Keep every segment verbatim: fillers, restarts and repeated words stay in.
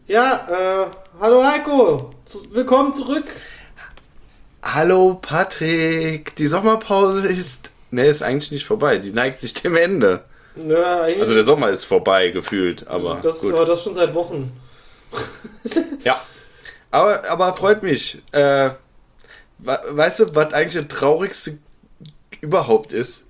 Ja, äh, hallo Heiko, willkommen zurück. Hallo Patrick, die Sommerpause ist, ne, ist eigentlich nicht vorbei, die neigt sich dem Ende. Ja, eigentlich. Also der Sommer ist vorbei gefühlt, aber das, gut. Aber das schon seit Wochen. Ja, aber, aber freut mich. Äh, weißt du, was eigentlich das Traurigste überhaupt ist?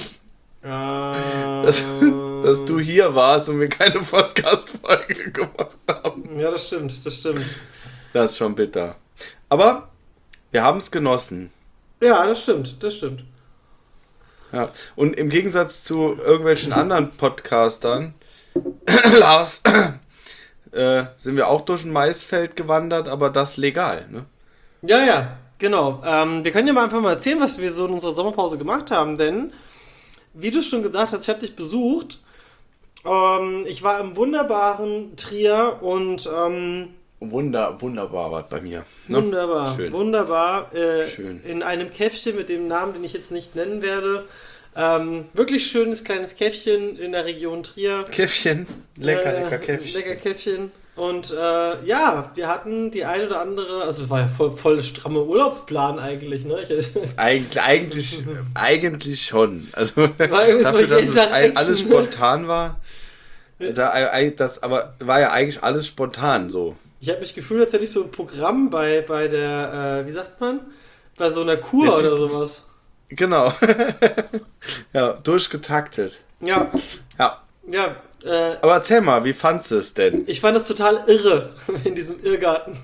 Ähm, dass, dass du hier warst und wir keine Podcast-Folge gemacht haben. Ja, das stimmt, das stimmt. Das ist schon bitter. Aber wir haben es genossen. Ja, das stimmt, das stimmt. Ja. Und im Gegensatz zu irgendwelchen anderen Podcastern, Lars, äh, sind wir auch durch ein Maisfeld gewandert, aber das legal, ne? Ja, ja, genau. Ähm, wir können ja mal einfach mal erzählen, was wir so in unserer Sommerpause gemacht haben, denn, wie du schon gesagt hast, ich habe dich besucht. Ähm, ich war im wunderbaren Trier und ähm, Wunder, wunderbar war bei mir. Ne? Wunderbar, Schön. wunderbar. Äh, Schön. In einem Käffchen mit dem Namen, den ich jetzt nicht nennen werde. Ähm, wirklich schönes kleines Käffchen in der Region Trier. Käffchen. Lecker, Äh, lecker Käffchen. Lecker Käffchen. Und äh, ja, wir hatten die ein oder andere, also es war ja voll, voll der stramme Urlaubsplan eigentlich, ne? Ich, Eig eigentlich, eigentlich schon. Also War irgendwie so dafür, dass es jeder ein, alles Action. spontan war. Da, das aber war ja eigentlich alles spontan so. ich habe mich gefühlt, als hätte ich so ein Programm bei, bei der, äh, wie sagt man? Bei so einer Kur Es- oder sowas. Genau. Ja, durchgetaktet. Ja, Ja. ja, äh, Aber erzähl mal, wie fandst du es denn? ich fand das total irre in diesem Irrgarten.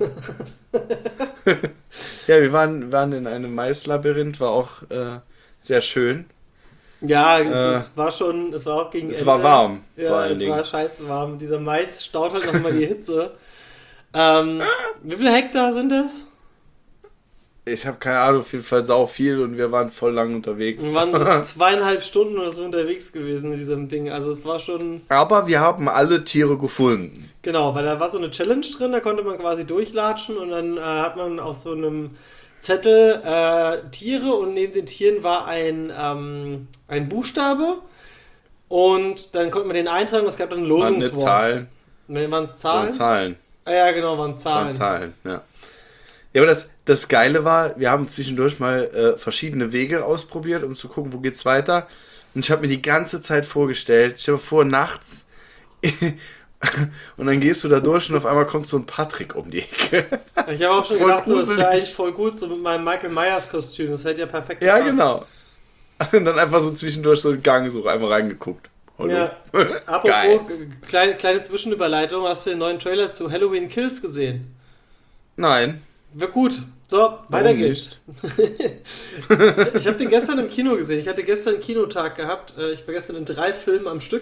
Ja, wir waren, waren in einem Maislabyrinth, war auch äh, sehr schön. Ja, es, Äh, es war schon, es war auch gegen es Ende. war warm, Ja, vor allen es Dingen. war scheiße warm. Dieser Mais staut halt nochmal die Hitze. Ähm, wie viele Hektar sind das? Ich habe keine Ahnung, auf jeden Fall sau viel und wir waren voll lang unterwegs. Wir waren so zweieinhalb Stunden oder so unterwegs gewesen in diesem Ding. Also es war schon, Aber wir haben alle Tiere gefunden. genau, weil da war so eine Challenge drin, da konnte man quasi durchlatschen und dann äh, hat man auf so einem Zettel äh, Tiere und neben den Tieren war ein, ähm, ein Buchstabe und dann konnte man den eintragen und es gab dann ein Waren nicht Losungswort. Zahlen, Waren es es waren Zahlen? Zahlen. Ah, ja, genau, waren Es waren Zahlen. Zahlen, ja. Ja, aber das, das Geile war, wir haben zwischendurch mal äh, verschiedene Wege ausprobiert, um zu gucken, wo geht's weiter. Und ich habe mir die ganze Zeit vorgestellt, stell dir vor, nachts und dann gehst du da durch und auf einmal kommt so ein Patrick um die Ecke. Ich habe auch schon Voll gedacht, so, das gruselig. wäre eigentlich voll gut, so mit meinem Michael Myers Kostüm. Das hätte ja perfekt Ja, gepasst. genau. Und dann einfach so zwischendurch so einen Gang so einmal reingeguckt. Hallo. Ja. Apropos, Geil. kleine, kleine Zwischenüberleitung, hast du den neuen Trailer zu Halloween Kills gesehen? Nein. Wird gut. So, weiter Warum geht's. Ich habe den gestern im Kino gesehen. Ich hatte gestern einen Kinotag gehabt. Äh, Ich war gestern in drei Filmen am Stück.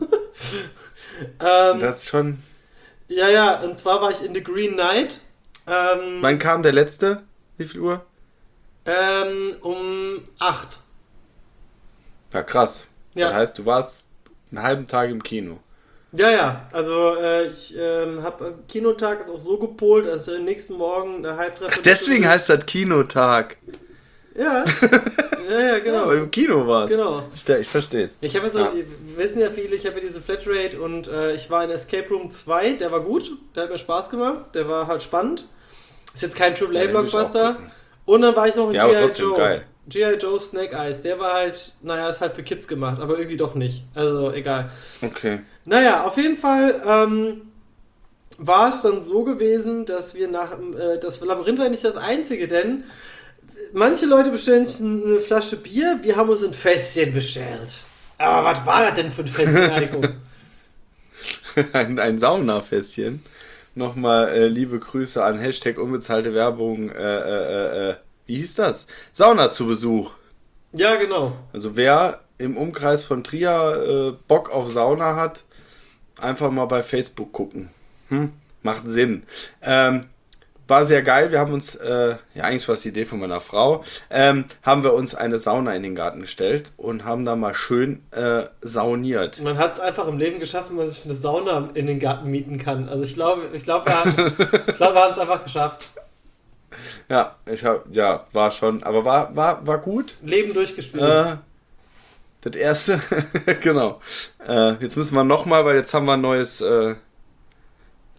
ähm, Das ist schon. ja, ja, und zwar war ich in The Green Knight. Ähm, Wann kam der letzte? Wie viel Uhr? ähm, um acht. Ja, krass. Ja. Das heißt, du warst einen halben Tag im Kino. Ja, ja, also äh, ich ähm, habe Kinotag ist auch so gepolt, also am nächsten Morgen eine Halbtreffer. Deswegen heißt das Kinotag. Ja, ja, ja, genau. Ja, weil du im Kino warst. Genau. Ich, ich verstehe es. Ich habe ja so, Ja. wissen ja viele, ich habe ja diese Flatrate und äh, ich war in Escape Room zwei, der war gut, der hat mir Spaß gemacht, der war halt spannend. Ist jetzt kein Triple A Ja, den will ich auch Blockbuster. gucken. Und dann war ich noch in Ja, aber G I. trotzdem Joe. geil. G I. Joe Snake Eyes, der war halt, naja, ist halt für Kids gemacht, aber irgendwie doch nicht. Also egal. Okay. Naja, auf jeden Fall ähm, war es dann so gewesen, dass wir nach äh, das Labyrinth war nicht das einzige, denn manche Leute bestellen sich eine Flasche Bier, wir haben uns ein Fässchen bestellt. Aber was war das denn für ein Fässchen, Heiko? ein, ein Saunafässchen. Nochmal äh, liebe Grüße an Hashtag unbezahlte Werbung. Äh, äh, äh, wie hieß das? Sauna zu Besuch. Ja, genau. Also wer im Umkreis von Trier äh, Bock auf Sauna hat, einfach mal bei Facebook gucken. Hm? Macht Sinn. Ähm, war sehr geil. Wir haben uns, äh, ja eigentlich war es die Idee von meiner Frau, ähm, haben wir uns eine Sauna in den Garten gestellt und haben da mal schön äh, sauniert. Man hat es einfach im Leben geschafft, wenn man sich eine Sauna in den Garten mieten kann. Also ich glaube, ich glaube, wir haben ich glaube, wir haben es einfach geschafft. Ja, ich hab, ja, war schon, aber war, war, war gut. Leben durchgespielt. Äh, das erste, genau. Äh, jetzt müssen wir nochmal, weil jetzt haben wir ein neues, äh,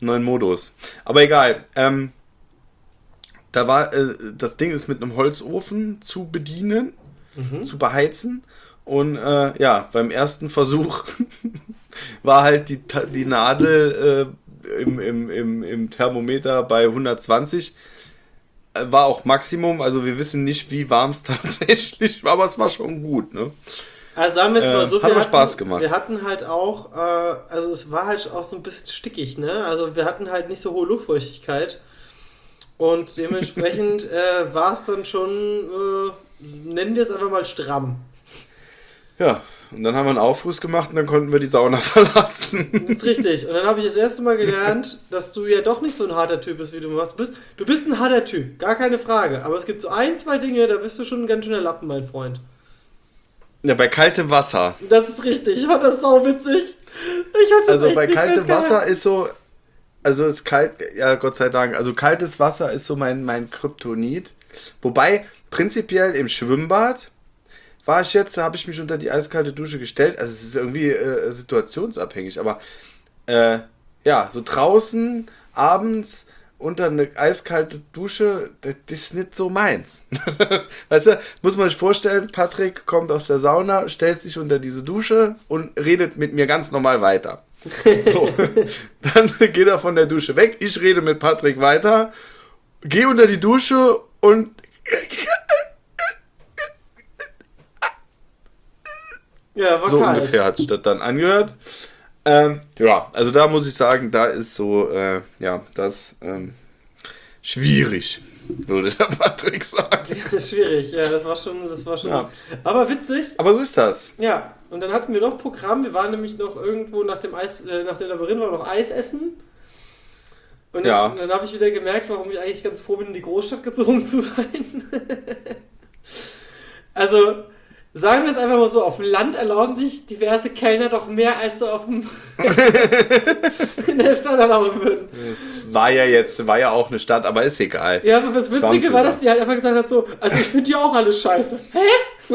neuen Modus. Aber egal. Ähm, da war, äh, das Ding ist mit einem Holzofen zu bedienen, mhm. zu beheizen. Und äh, ja, beim ersten Versuch war halt die, die Nadel äh, im, im, im, im Thermometer bei hundertzwanzig. War auch Maximum, also wir wissen nicht, wie warm es tatsächlich war, aber es war schon gut, ne? Also sagen wir jetzt mal so, äh, hat wir, aber hatten, Spaß gemacht. wir hatten halt auch, äh, also es war halt auch so ein bisschen stickig, ne? Also wir hatten halt nicht so hohe Luftfeuchtigkeit und dementsprechend äh, war es dann schon, äh, nennen wir es einfach mal stramm. Ja, und dann haben wir einen Aufguss gemacht und dann konnten wir die Sauna verlassen. Das ist richtig. Und dann habe ich das erste Mal gelernt, dass du ja doch nicht so ein harter Typ bist, wie du machst. Du bist, du bist ein harter Typ, gar keine Frage. Aber es gibt so ein, zwei Dinge, da bist du schon ein ganz schöner Lappen, mein Freund. Ja, bei kaltem Wasser. Das ist richtig. Ich fand das sau witzig. Ich fand das also echt bei nicht kaltem geil. Wasser ist so, also ist kalt, ja Gott sei Dank, also kaltes Wasser ist so mein, mein Kryptonit. Wobei, prinzipiell im Schwimmbad war ich jetzt, da habe ich mich unter die eiskalte Dusche gestellt. Also es ist irgendwie äh, situationsabhängig, aber äh, ja, so draußen, abends unter eine eiskalte Dusche, das ist nicht so meins. Weißt du, muss man sich vorstellen, Patrick kommt aus der Sauna, stellt sich unter diese Dusche und redet mit mir ganz normal weiter. So, dann geht er von der Dusche weg, ich rede mit Patrick weiter, gehe unter die Dusche und ja, war so kalt. ungefähr hat sich das dann angehört. Ähm, ja, also da muss ich sagen, da ist so, äh, ja, das ähm, schwierig, würde der Patrick sagen. Ja, schwierig, ja, das war schon, das war schon. Ja. Aber witzig. Aber so ist das. Ja, und dann hatten wir noch Programm. Wir waren nämlich noch irgendwo nach dem Eis, äh, nach dem Labyrinth war noch Eis essen. Und dann, Ja. dann habe ich wieder gemerkt, warum ich eigentlich ganz froh bin, in die Großstadt gezogen zu sein. Also, sagen wir es einfach mal so, auf dem Land erlauben sich diverse Kellner doch mehr, als sie auf dem in der Stadt erlauben würden. Es war ja jetzt, war ja auch eine Stadt, aber ist egal. Ja, aber das Witzige war, dass die halt einfach gesagt hat so, also ich finde hier auch alles scheiße. Hä?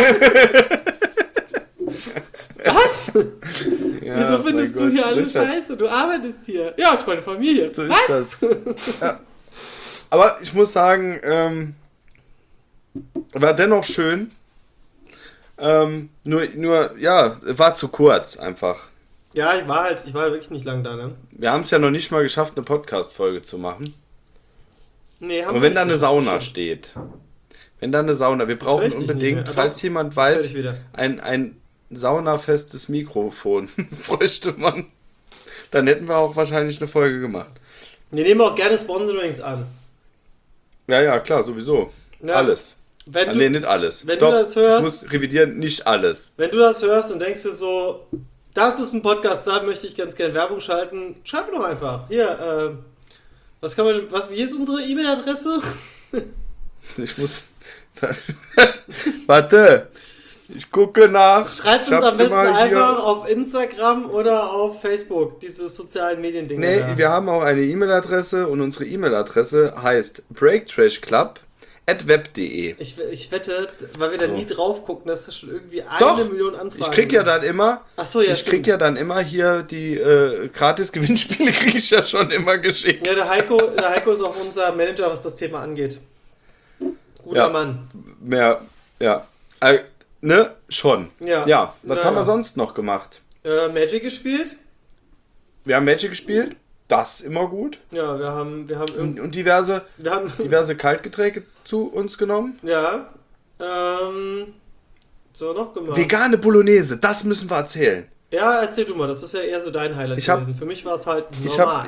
Was? Ja, Wieso findest mein du hier Gott, alles das ist scheiße? Du arbeitest hier. Ja, ist meine Familie. So Was? ist das. Ja. Aber ich muss sagen, ähm, war dennoch schön. Ähm, nur, nur, ja, war zu kurz einfach. Ja, ich war halt, ich war wirklich nicht lang da, ne? Wir haben es ja noch nicht mal geschafft, eine Podcast-Folge zu machen. Nee, haben Aber wir wenn da nicht. eine Sauna steht, wenn da eine Sauna, wir brauchen höre ich dich unbedingt, nicht mehr. falls Doch, jemand höre weiß, ich wieder. ein, ein saunafestes Mikrofon bräuchte man, dann hätten wir auch wahrscheinlich eine Folge gemacht. Wir nehmen auch gerne Sponsorings an. Ja, ja, klar, sowieso. Ja. Alles. Wenn Ah, du, nee, nicht alles. wenn Stopp, du das hörst- ich muss revidieren, nicht alles. wenn du das hörst und denkst dir so, das ist ein Podcast, da möchte ich ganz gerne Werbung schalten, schreib mir doch einfach. Hier, äh, was kann man, was, wie ist unsere E-Mail-Adresse? Ich muss... Warte, ich gucke nach. Schreibt Ich uns hab am besten immer hier- einfach auf Instagram oder auf Facebook, diese sozialen Medien-Dinge. Nee, da. wir haben auch eine E-Mail-Adresse und unsere E-Mail-Adresse heißt breaktrashclub at web punkt de. Ich, ich wette, weil wir da So. nie drauf gucken, dass da schon irgendwie eine Doch, Million Anfragen Ich krieg ja sind. dann immer, Ach so, ja, ich krieg stimmt. ja dann immer hier die äh, Gratis-Gewinnspiele krieg ich ja schon immer geschickt. Ja, der Heiko, der Heiko ist auch unser Manager, was das Thema angeht. Guter Ja. Mann. Mehr, ja. Äh, ne? Schon. Ja. Ja, was Ja. haben wir sonst noch gemacht? Äh, Magic gespielt? Wir haben Magic gespielt, das immer gut. Ja, wir haben, wir haben, Und, irgend- und diverse, wir haben, diverse Kaltgetränke zu uns genommen. ja, ähm, so noch gemacht. Vegane Bolognese, das müssen wir erzählen. Ja, erzähl du mal, das ist ja eher so dein Highlight Ich hab- gewesen. Für mich war es halt ich normal.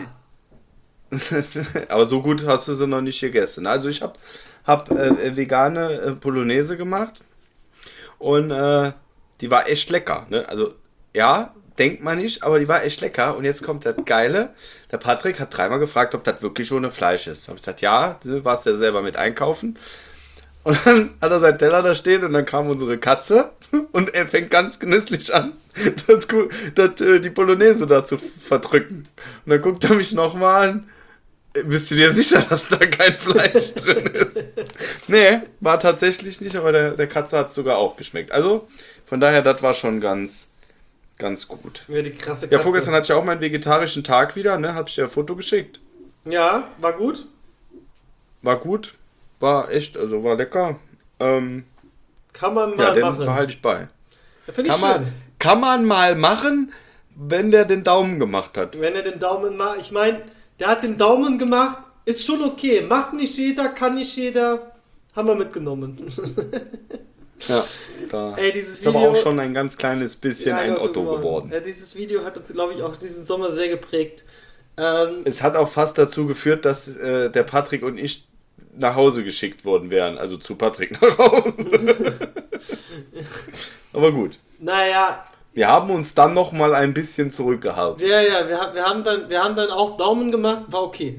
Aber so gut hast du sie noch nicht gegessen. Also ich habe hab, äh, vegane äh, Bolognese gemacht und äh, die war echt lecker. Ne? Also ja, denkt man nicht, aber die war echt lecker. Und jetzt kommt das Geile. Der Patrick hat dreimal gefragt, ob das wirklich ohne Fleisch ist. Hab ich gesagt, ja, du warst ja selber mit einkaufen. Und dann hat er seinen Teller da stehen und dann kam unsere Katze und er fängt ganz genüsslich an, das, das, äh, die Bolognese da zu verdrücken. Und dann guckt er mich nochmal an. Bist du dir sicher, dass da kein Fleisch drin ist? Nee, war tatsächlich nicht, aber der, der Katze hat es sogar auch geschmeckt. Also, von daher, das war schon ganz, ganz gut. Ja, die krasse Ja, Katze. vorgestern hatte ich auch meinen vegetarischen Tag wieder, ne? Hab ich dir ein Foto geschickt. Ja, war gut. War gut. War echt, also war lecker. Ähm, Kann man ja, mal den machen. behalte ich bei. Ja, finde ich Kann schön. man, kann man mal machen, wenn der den Daumen gemacht hat. Wenn er den Daumen macht, ich meine, der hat den Daumen gemacht, ist schon okay. Macht nicht jeder, kann nicht jeder. Haben wir mitgenommen. Ja, da Ey, dieses ist aber Video- auch schon ein ganz kleines bisschen Ja, ein Gott, Otto Mann. geworden. Ja, dieses Video hat uns, glaube ich, auch diesen Sommer sehr geprägt. Ähm, Es hat auch fast dazu geführt, dass äh, der Patrick und ich nach Hause geschickt worden wären. Also zu Patrick nach Hause. Aber gut. naja, Wir haben uns dann noch mal ein bisschen zurückgehalten. ja, ja, wir, haben- wir, haben dann, wir haben dann auch Daumen gemacht, war okay.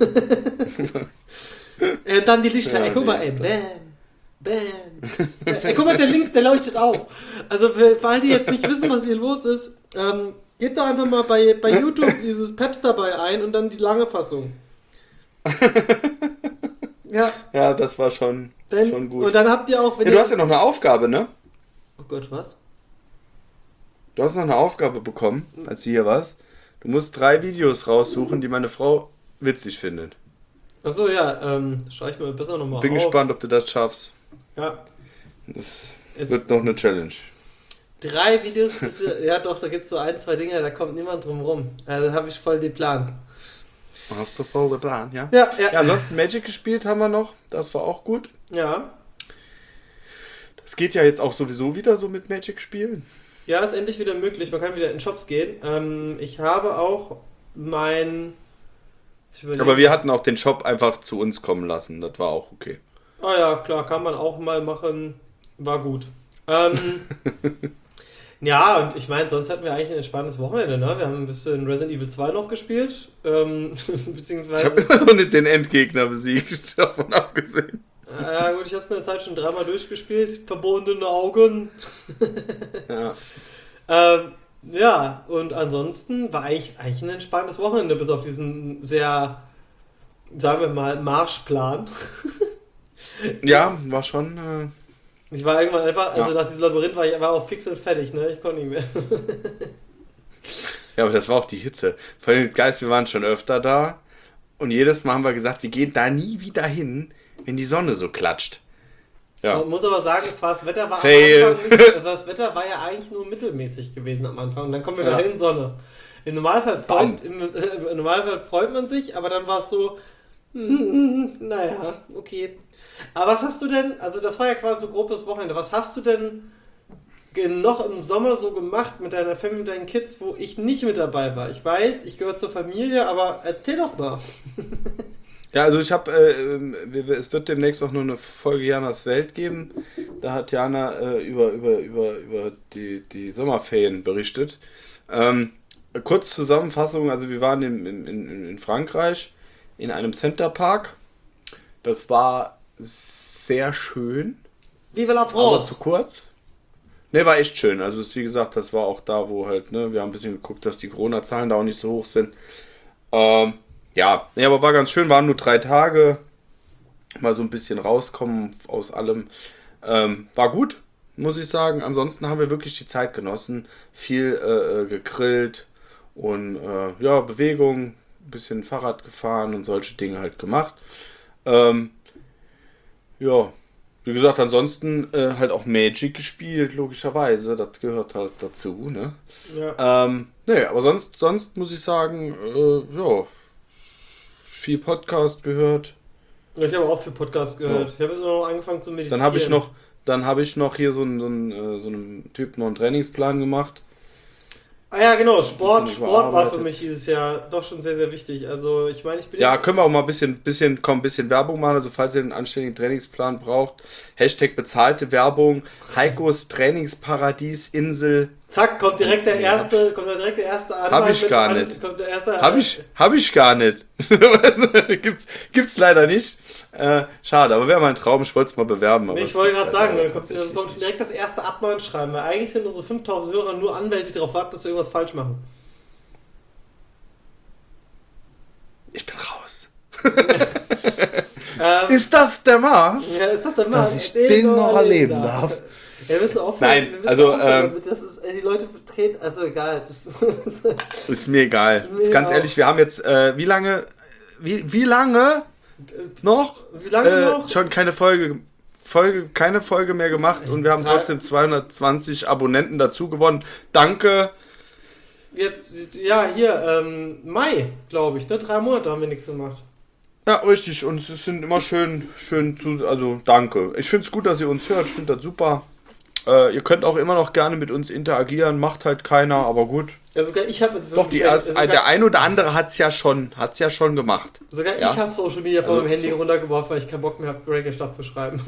äh, dann die Lichter, Ja, ey, guck mal, nee. ey, bam, bam. Ey, guck mal, der links, der leuchtet auch. Also, für alle, die jetzt nicht wissen, was hier los ist, ähm, gebt doch einfach mal bei, bei YouTube dieses Peps dabei ein und dann die lange Fassung. Ja, Ja, das war schon, dann, schon gut. und dann habt ihr auch, wenn Ja, ihr... du hast ja noch eine Aufgabe, ne? Oh Gott, was? Du hast noch eine Aufgabe bekommen, als du hier warst. Du musst drei Videos raussuchen, die meine Frau witzig findet. Achso, ja, ähm, schau ich mir besser nochmal auf. Bin gespannt, ob du das schaffst. Ja, Das Es- wird noch eine Challenge. drei Videos, bitte. Ja doch, da gibt's so ein, zwei Dinge, da kommt niemand drum rum. Also habe ich voll den Plan. Hast du voll geplant, ja? Ja, ja. Ja, ansonsten Magic gespielt haben wir noch. Das war auch gut. Ja, Das geht ja jetzt auch sowieso wieder so mit Magic spielen. ja, ist endlich wieder möglich. Man kann wieder in Shops gehen. Ähm, ich habe auch mein... Jetzt überlege- Aber wir hatten auch den Shop einfach zu uns kommen lassen. Das war auch okay. Ah ja, klar, kann man auch mal machen. War gut. Ähm, ja, und ich meine, sonst hatten wir eigentlich ein entspanntes Wochenende, ne? Wir haben ein bisschen Resident Evil zwei noch gespielt. Ähm, Ich beziehungsweise... habe immer noch nicht den Endgegner besiegt, davon abgesehen. Ja gut, ich habe es in der Zeit schon dreimal durchgespielt. Verbundene Augen. Ja. Ähm, ja, und ansonsten war eigentlich, eigentlich ein entspanntes Wochenende, bis auf diesen sehr, sagen wir mal, Marschplan. Ja, war schon. Äh, Ich war irgendwann einfach, also Ja. nach diesem Labyrinth war ich einfach auch fix und fertig, ne? Ich konnte nicht mehr. ja, aber das war auch die Hitze. Vor allem Geist, wir waren schon öfter da. Und jedes Mal haben wir gesagt, wir gehen da nie wieder hin, wenn die Sonne so klatscht. Ja. Man muss aber sagen, es war, das Wetter war Fail. am Anfang nicht, also das Wetter war ja eigentlich nur mittelmäßig gewesen am Anfang. Und dann kommen wir Ja. wieder in Sonne. Im Normalfall, Bam. freut, im, äh, im Normalfall freut man sich, aber dann war es so, hm, naja, okay. Aber was hast du denn, also das war ja quasi so grobes Wochenende, was hast du denn ge- noch im Sommer so gemacht mit deiner Family, mit deinen Kids, wo ich nicht mit dabei war? Ich weiß, ich gehöre zur Familie, aber erzähl doch mal. Ja, also ich habe, äh, ähm, wir- wir- es wird demnächst auch nur eine Folge Janas Welt geben. Da hat Jana äh, über, über, über, über die, die Sommerferien berichtet. Ähm, kurz Zusammenfassung, also wir waren in, in, in, in Frankreich in einem Centerpark. Das war sehr schön, Vive la aber France! zu kurz. Ne, war echt schön. Also das, wie gesagt, das war auch da, wo halt, ne, wir haben ein bisschen geguckt, dass die Corona-Zahlen da auch nicht so hoch sind. Ähm, ja, nee, aber war ganz schön, waren nur drei Tage. Mal so ein bisschen rauskommen aus allem. Ähm, war gut, muss ich sagen. Ansonsten haben wir wirklich die Zeit genossen. Viel äh, äh, gegrillt und äh, ja, Bewegung, ein bisschen Fahrrad gefahren und solche Dinge halt gemacht. Ähm, ja, wie gesagt, ansonsten äh, halt auch Magic gespielt, logischerweise. Das gehört halt dazu, ne? Ja. Ähm, nee, aber sonst, sonst muss ich sagen, äh, ja, viel Podcast gehört. Ich habe auch viel Podcast gehört. Ja. Ich habe jetzt noch angefangen zu meditieren. Dann habe ich noch, dann habe ich noch hier so einen, so einen, äh, so einen Typ noch einen Trainingsplan gemacht. Ah ja, genau, Sport, bisschen Sport war für überarbeitet. mich dieses Jahr doch schon sehr, sehr wichtig. Also ich meine, ich bin Ja, jetzt, können wir auch mal ein bisschen, bisschen, komm, ein bisschen Werbung machen. Also falls ihr einen anständigen Trainingsplan braucht, Hashtag bezahlte Werbung, Heikos Trainingsparadies Insel. zack, kommt direkt der Nee, erste, kommt da direkt der erste an. Hab ich gar nicht. Kommt der erste Hab ich, hab ich gar nicht. gibt's, gibt's leider nicht. Äh, schade, aber wäre mein Traum. Ich wollte es mal bewerben. Aber Nee, ich es wollte gibt's gerade halt sagen, leider dann kommt, dann tatsächlich kommt schon nicht. direkt das erste Abmahnschreiben, weil eigentlich sind unsere fünftausend Hörer nur Anwälte, die darauf warten, dass wir irgendwas falsch machen. Ich bin raus. Ähm, Ist das der Mars? ja, ist das der Mann, Dass ich den noch erleben darf. Ja, wir müssen aufhören, Nein, wir müssen also, aufhören ähm, damit. Das ist, ey, die Leute treten, also egal. Das Ist mir egal. Mir Ist ganz auch. ehrlich, wir haben jetzt, äh, wie lange, wie, wie lange noch? Wie lange äh, noch? Schon keine Folge, Folge, keine Folge mehr gemacht und wir haben trotzdem zweihundertzwanzig Abonnenten dazu gewonnen. Danke. Jetzt, ja, hier, ähm, Mai, glaube ich, ne? Drei Monate haben wir nichts gemacht. Ja, richtig. Und es sind immer schön, schön zu, also danke. Ich finde es gut, dass ihr uns hört. Ich finde das super. Äh, ihr könnt auch immer noch gerne mit uns interagieren. Macht halt keiner, aber gut. Ja, sogar ich habe jetzt Doch, die erst, sogar, der ein oder andere hat es ja schon, hat's ja schon gemacht. sogar ja? ich habe Social Media von Also, meinem Handy so. runtergeworfen, weil ich keinen Bock mehr habe, Breaking Stuff zu schreiben.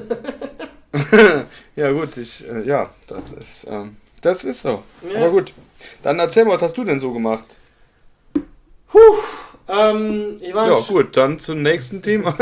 Ja gut, ich, äh, ja, das ist, ähm, das ist so. Ja. Aber gut. Dann erzähl mal, was hast du denn so gemacht? Puh, ähm, ich war Ja in Sch- gut, dann zum nächsten Thema.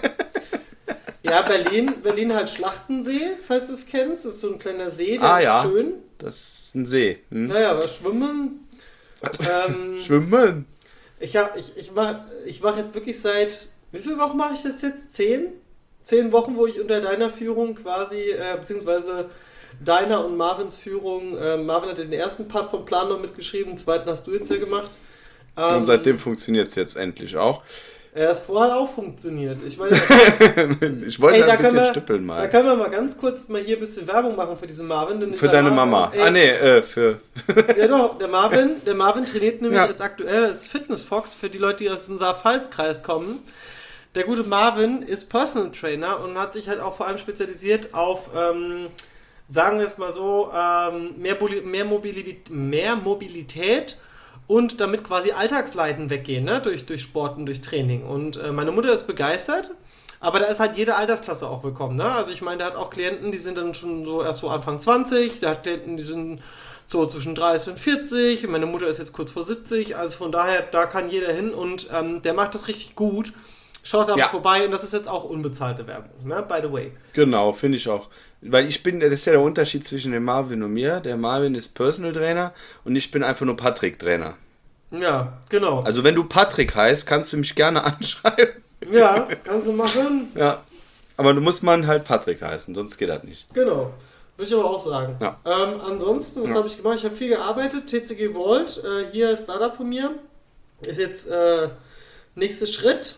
Ja, Berlin, Berlin halt Schlachtensee, falls du es kennst. Das ist so ein kleiner See, der Ah, ist ja. schön. Das ist ein See. Hm? Naja, aber schwimmen. ähm, Schwimmen. ich hab, ich, ich mach, ich mach jetzt wirklich seit, wie viele Wochen mache ich das jetzt? Zehn? Zehn Wochen, wo ich unter deiner Führung quasi, äh, beziehungsweise deiner und Marvins Führung, äh, Marvin hat den ersten Part vom Plan noch mitgeschrieben, den zweiten hast du jetzt ja gemacht. Ähm, Und seitdem funktioniert es jetzt endlich auch. Ja, das vorher auch funktioniert. Ich meine, Ich wollte Ey, ein da bisschen können wir- stüppeln da mal. können wir mal ganz kurz mal hier ein bisschen Werbung machen für diesen Marvin. Denn Für dieser deine Marvin- Mama. Ey, Ah nee, äh, für... Ja doch, der Marvin, der Marvin trainiert nämlich Ja. jetzt aktuell als Fitness Fox für die Leute, die aus dem Saar-Pfalz-Kreis kommen. Der gute Marvin ist Personal Trainer und hat sich halt auch vor allem spezialisiert auf, ähm, sagen wir es mal so, ähm, mehr, Boli- mehr, Mobilität, mehr Mobilität und damit quasi Alltagsleiden weggehen, ne? durch, durch Sport und durch Training. Und äh, meine Mutter ist begeistert. Aber da ist halt jede Altersklasse auch willkommen, ne? Also ich meine, der hat auch Klienten, die sind dann schon so erst so Anfang zwanzig, der hat Klienten, die sind so zwischen dreißig und vierzig, meine Mutter ist jetzt kurz vor siebzig, also von daher, da kann jeder hin und ähm, der macht das richtig gut. Schaut da Ja. mal vorbei und das ist jetzt auch unbezahlte Werbung, ne? By the way. Genau, finde ich auch. Weil ich bin, das ist ja der Unterschied zwischen dem Marvin und mir. Der Marvin ist Personal Trainer und ich bin einfach nur Patrick Trainer. Ja, genau. Also wenn du Patrick heißt, kannst du mich gerne anschreiben. Ja, kannst du machen. Ja. Aber du musst man halt Patrick heißen, sonst geht das nicht. Genau. Würde ich aber auch sagen. Ja. Ähm, ansonsten, was Ja. habe ich gemacht? Ich habe viel gearbeitet. T C G Vault, äh, hier Startup von mir, ist jetzt äh, nächster Schritt.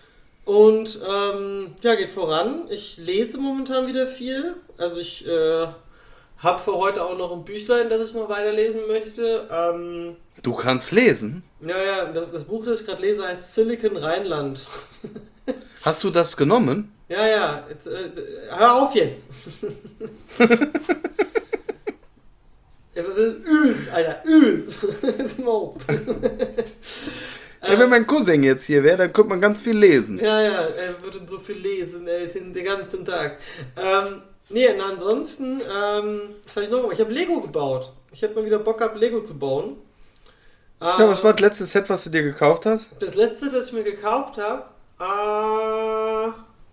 Und ähm, ja, geht voran. Ich lese momentan wieder viel. Also ich äh, habe für heute auch noch ein Büchlein, das ich noch weiterlesen möchte. Ähm, Du kannst lesen. ja, ja, das, das Buch, das ich gerade lese, heißt Silicon Rheinland. Hast du das genommen? Ja, ja, jetzt, äh, hör auf jetzt. Ja, das ist übelst, Alter, übelst. Jetzt mal auf. Ja, wenn mein Cousin jetzt hier wäre, dann könnte man ganz viel lesen. Ja, ja, er würde so viel lesen, ey, den, den ganzen Tag. Ähm, nee, und ansonsten, ähm, was habe ich noch gemacht? Ich habe Lego gebaut. Ich habe mal wieder Bock gehabt, Lego zu bauen. Ähm, Ja, was war das letzte Set, was du dir gekauft hast? Das letzte, das ich mir gekauft habe, äh,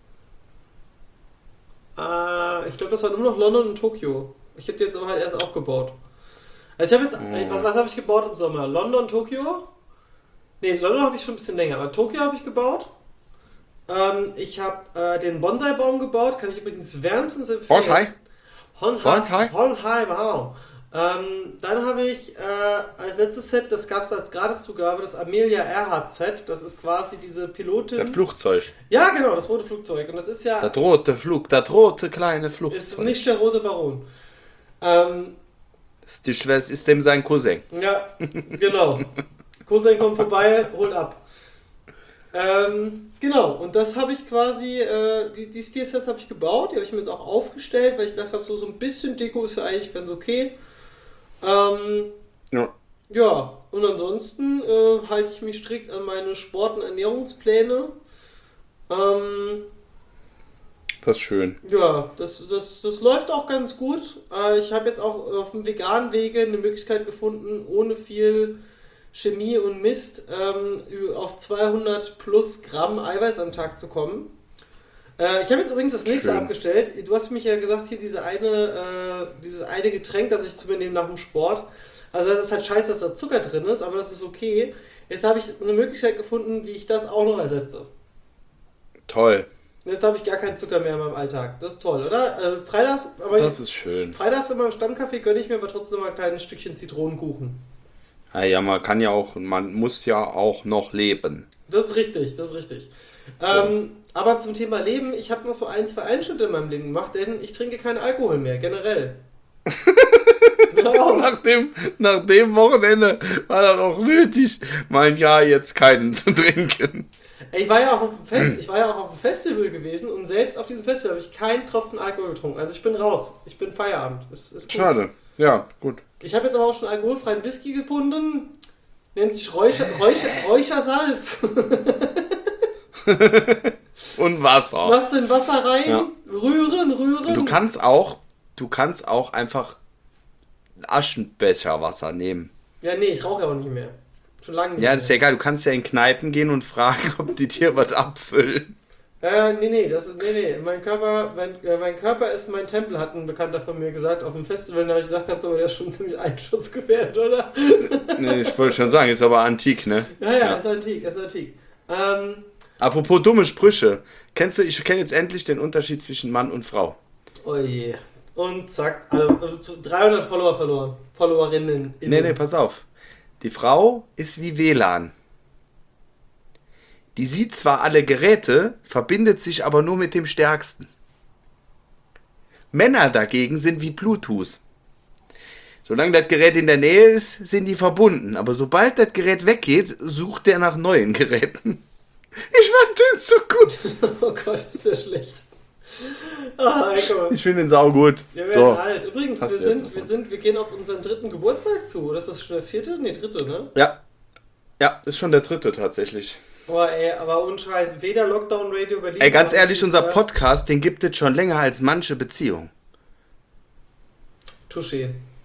äh, ich glaube, das war nur noch London und Tokio. Ich habe die jetzt aber halt erst aufgebaut. Also ich habe jetzt, Mhm. was, was habe ich gebaut im Sommer? London, Tokio? Ne, London habe ich schon ein bisschen länger, aber Tokio habe ich gebaut. Ähm, ich habe äh, den Bonsai-Baum gebaut, kann ich übrigens wärmstens empfehlen. Bonsai? Honhai. Bonsai? Honhai, wow. Ähm, dann habe ich äh, als letztes Set, das gab es als Gratiszugabe, das Amelia Earhart Set. Das ist quasi diese Pilotin. Das Flugzeug. Ja, genau, das rote Flugzeug. Und das ist ja Das rote Flug, das rote kleine ist Flugzeug. nicht der rote Baron. Ähm, Das ist, die Schwester, ist dem sein Cousin. ja, genau. Cousin kommt vorbei, holt ab. Ähm, genau, und das habe ich quasi, äh, die, die vier Sets habe ich gebaut, die habe ich mir jetzt auch aufgestellt, weil ich dachte, so, so ein bisschen Deko ist ja eigentlich ganz okay. Ähm, Ja. ja, und ansonsten äh, halte ich mich strikt an meine Sport- und Ernährungspläne. Ähm, Das ist schön. ja, das, das, das läuft auch ganz gut. Äh, ich habe jetzt auch auf dem veganen Wege eine Möglichkeit gefunden, ohne viel Chemie und Mist ähm, auf zweihundert plus Gramm Eiweiß am Tag zu kommen. Äh, ich habe jetzt übrigens das nächste Schön. abgestellt. Du hast mich ja gesagt, hier diese eine, äh, dieses eine Getränk, das ich zu mir nehme nach dem Sport. Also das ist halt scheiße, dass da Zucker drin ist, aber das ist okay. Jetzt habe ich eine Möglichkeit gefunden, wie ich das auch noch ersetze. Toll. Jetzt habe ich gar keinen Zucker mehr in meinem Alltag. Das ist toll, oder? Äh, freitags, aber Das ich, ist schön. freitags in meinem Stammcafé gönne ich mir aber trotzdem mal ein kleines Stückchen Zitronenkuchen. Ja, ja, man kann ja auch, man muss ja auch noch leben. Das ist richtig, das ist richtig. Ähm, aber zum Thema Leben, ich habe noch so ein, zwei Einschnitte in meinem Leben gemacht, denn ich trinke keinen Alkohol mehr, generell. Nach dem, nach dem Wochenende war das auch nötig, mein Jahr jetzt keinen zu trinken. Ich war ja auch auf dem Fest, ich war ja auch auf dem Festival gewesen und selbst auf diesem Festival habe ich keinen Tropfen Alkohol getrunken. Also ich bin raus. Ich bin Feierabend. Ist, ist gut. Schade. Ja, gut. Ich habe jetzt aber auch schon alkoholfreien Whisky gefunden. Nennt sich Räucher, Räucher, Räuchersalz. Und Wasser. Machst in Wasser rein, Ja. rühren, rühren. Du kannst auch, du kannst auch einfach Aschenbecherwasser nehmen. Ja, nee, ich rauche ja auch nicht mehr. Schon lange nicht Ja, mehr. das ist ja egal. Du kannst ja in Kneipen gehen und fragen, ob die dir was abfüllen. Äh, nee, nee, das ist, nee, nee, mein Körper, mein, äh, mein Körper ist mein Tempel, hat ein Bekannter von mir gesagt, auf dem Festival, da habe ich gesagt, kannst du, aber der ist schon ziemlich einschutzgefährdet, oder? Nee, ich wollte schon sagen, ist aber antik, ne? Ja, ja, ist antik, ist antik. Ähm, Apropos dumme Sprüche. Kennst du, ich kenne jetzt endlich den Unterschied zwischen Mann und Frau. oh je. Und zack, also dreihundert Follower verloren. Followerinnen. Nee, nee, pass auf. Die Frau ist wie W L A N. Die sieht zwar alle Geräte, verbindet sich aber nur mit dem Stärksten. Männer dagegen sind wie Bluetooth. Solange das Gerät in der Nähe ist, sind die verbunden. Aber sobald das Gerät weggeht, sucht der nach neuen Geräten. Ich fand den so gut. Oh Gott, ist der schlecht. Ah, Eiko. Ich finde den sau gut. Wir werden So. alt. Übrigens, wir Hast du jetzt sind, wir sind, wir gehen auf unseren dritten Geburtstag zu. Oder ist das schon der vierte? Nee, dritte, ne? Ja. Ja, ist schon der dritte tatsächlich. Boah, ey, aber ohne Scheiß. Weder Lockdown Radio Berlin. Ey, ganz noch ehrlich, unser ja. Podcast, den gibt es schon länger als manche Beziehung. Touché.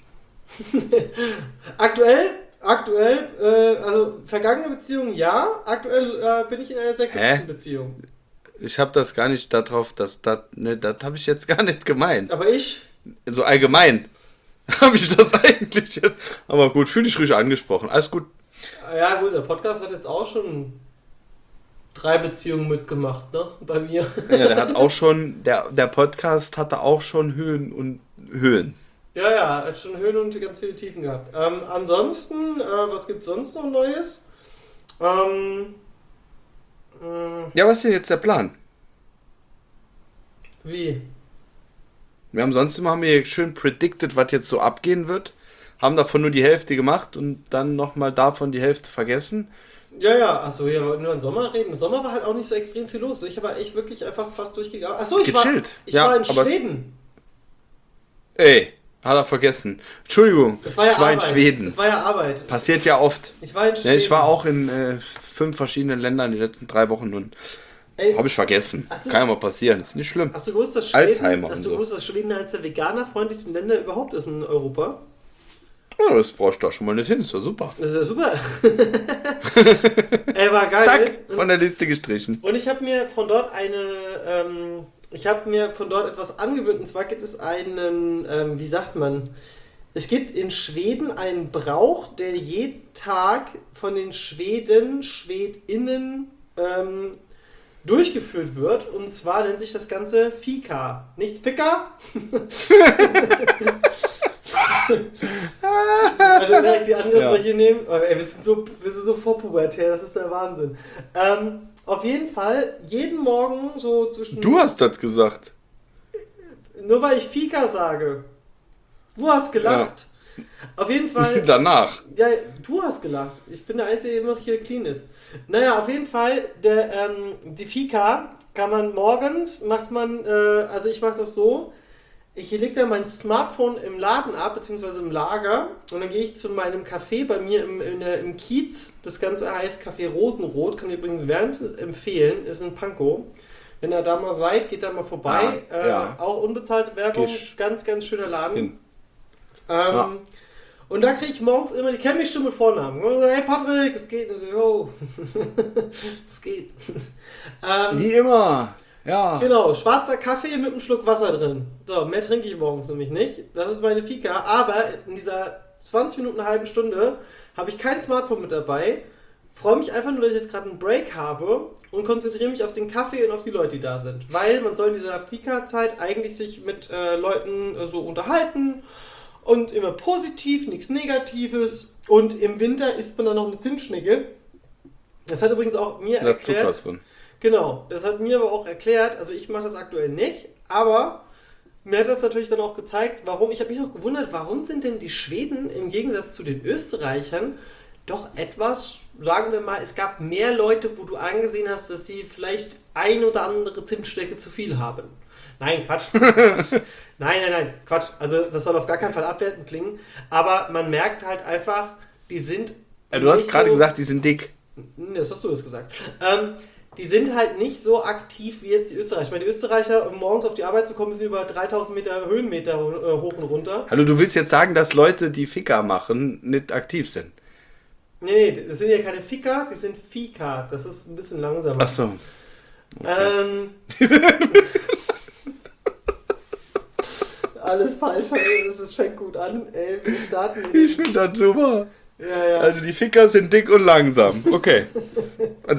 aktuell, aktuell, äh, also vergangene Beziehungen ja. Aktuell äh, bin ich in einer sehr Hä? glücklichen Beziehung. Ich habe das gar nicht darauf, dass das, ne, das habe ich jetzt gar nicht gemeint. Aber ich? So allgemein habe ich das eigentlich jetzt. Aber gut, fühle dich ruhig angesprochen. Alles gut. Ja gut, der Podcast hat jetzt auch schon drei Beziehungen mitgemacht, ne? Bei mir. Ja, der hat auch schon, der, der Podcast hatte auch schon Höhen und Höhen. Ja, ja, hat schon Höhen und ganz viele Tiefen gehabt. Ähm, ansonsten, äh, was gibt's sonst noch Neues? Ähm, mh, Ja, was ist denn jetzt der Plan? wie? Wir haben sonst immer haben wir schön predicted, was jetzt so abgehen wird. Haben davon nur die Hälfte gemacht und dann nochmal davon die Hälfte vergessen. Ja, ja, achso, ja, wir wollten nur im Sommer reden. Im Sommer war halt auch nicht so extrem viel los. Ich habe echt wirklich einfach fast durchgegangen. Achso, ich Gechillt. war, ich Ja, war in aber es- Schweden. Ey, hat er vergessen. Entschuldigung, Das war ja ich war Arbeit. in Schweden. Das war ja Arbeit. Passiert ja oft. Ich war in Schweden. Ja, ich war auch in äh, fünf verschiedenen Ländern die letzten drei Wochen und Ey, habe ich vergessen. Ach so. Kann ja mal passieren, ist nicht schlimm. hast du gewusst, dass Schweden, Alzheimer hast und du so. gewusst, dass Schweden eines der veganerfreundlichsten Länder überhaupt ist in Europa? Ja, das brauchst du doch schon mal nicht hin, ist doch super. Das ist ja super. Ey, war geil. Zack, ne? von der Liste gestrichen. Und ich habe mir von dort eine, ähm, ich habe mir von dort etwas angewöhnt. Und zwar gibt es einen, ähm, wie sagt man, es gibt in Schweden einen Brauch, der jeden Tag von den Schweden, Schwedinnen ähm, durchgeführt wird. Und zwar nennt sich das Ganze Fika. Nicht Ficker. Also direkt die andere Ja. ja. hier nehmen. Oh, ey, wir sind so, wir sind so vorpubertär, das ist der Wahnsinn. Ähm, auf jeden Fall, jeden Morgen so zwischen... Du hast das gesagt. Nur weil ich Fika sage. Du hast gelacht. Auf jeden Fall... Danach. Ja, du hast gelacht. Ich bin der Einzige, der immer noch hier clean ist. Naja, auf jeden Fall, der, ähm, die Fika kann man morgens, macht man, äh, also ich mache das so, ich lege dann mein Smartphone im Laden ab, beziehungsweise im Lager, und dann gehe ich zu meinem Café bei mir im, in der, im Kiez. Das Ganze heißt Café Rosenrot, kann ich übrigens wärmstens empfehlen, ist in Pankow. Wenn ihr da mal seid, geht da mal vorbei. Ah, äh, ja. Auch unbezahlte Werbung, Geh- ganz, ganz schöner Laden. Hin. Ähm, Ja. Und da kriege ich morgens immer, die kennen mich schon mit Vornamen. Und so, hey Patrick, es geht. Und so, yo. Es geht. ähm, Wie immer. Ja. genau, schwarzer Kaffee mit einem Schluck Wasser drin. So, mehr trinke ich morgens nämlich nicht. Das ist meine Fika. Aber in dieser zwanzig Minuten, eine halbe Stunde habe ich kein Smartphone mit dabei. freue mich einfach nur, dass ich jetzt gerade einen Break habe und konzentriere mich auf den Kaffee und auf die Leute, die da sind. Weil man soll in dieser Fika-Zeit eigentlich sich mit äh, Leuten äh, so unterhalten und immer positiv, nichts Negatives. Und im Winter isst man dann noch eine Zimtschnecke. Das hat übrigens auch mir Da ist erklärt... Zucker drin. Genau, das hat mir aber auch erklärt, also ich mache das aktuell nicht, aber mir hat das natürlich dann auch gezeigt, warum, ich habe mich auch gewundert, warum sind denn die Schweden im Gegensatz zu den Österreichern doch etwas, sagen wir mal, es gab mehr Leute, wo du angesehen hast, dass sie vielleicht ein oder andere Zimtschnecke zu viel haben. Nein, Quatsch. nein, nein, nein, Quatsch. Also das soll auf gar keinen Fall abwertend klingen, aber man merkt halt einfach, die sind... Ja, du hast nicht gerade so, gesagt, die sind dick. Das hast du das gesagt. Ähm, die sind halt nicht so aktiv wie jetzt die Österreicher. Ich meine, die Österreicher, um morgens auf die Arbeit zu kommen, sind über dreitausend Meter Höhenmeter äh, hoch und runter. Hallo, du willst jetzt sagen, dass Leute, die Ficker machen, nicht aktiv sind? Nee, nee, das sind ja keine Ficker, die sind Fika. Das ist ein bisschen langsamer. Ach so. Okay. Ähm, alles falsch, das fängt gut an. Ey, wir starten. Ich finde das super. Ja, ja. Also die Ficker sind dick und langsam. Okay. Also,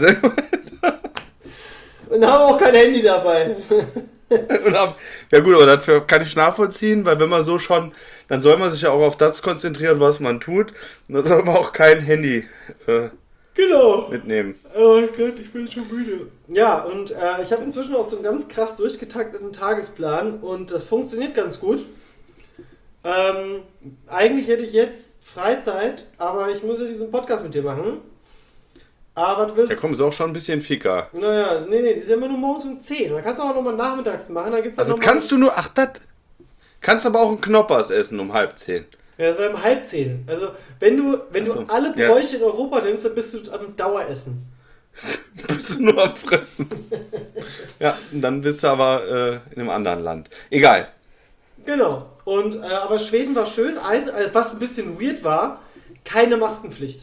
und haben auch kein Handy dabei. und ab, ja gut, aber dafür kann ich nachvollziehen, weil wenn man so schon, dann soll man sich ja auch auf das konzentrieren, was man tut. Und dann soll man auch kein Handy äh, genau. mitnehmen. Oh Gott, ich bin schon müde. Ja, und äh, ich habe inzwischen auch so einen ganz krass durchgetakteten Tagesplan und das funktioniert ganz gut. Ähm, eigentlich hätte ich jetzt Freizeit, aber ich muss ja diesen Podcast mit dir machen. Aber du willst... Da kommen sie auch schon ein bisschen Ficker. Naja, nee, nee, die sind immer nur morgens um zehn. Da kannst du auch nochmal nachmittags machen. Dann gibt's Also noch kannst du nur, ach das, kannst aber auch einen Knoppers essen um halb zehn. Ja, das war um halb zehn. Also, wenn du, wenn Also, du alle ja. Bräuche in Europa nimmst, dann bist du am Daueressen. Bist du nur am Fressen. Ja, und dann bist du aber äh, in einem anderen Land. Egal. Genau. Und, äh, aber Schweden war schön. Also, also, was ein bisschen weird war, keine Maskenpflicht.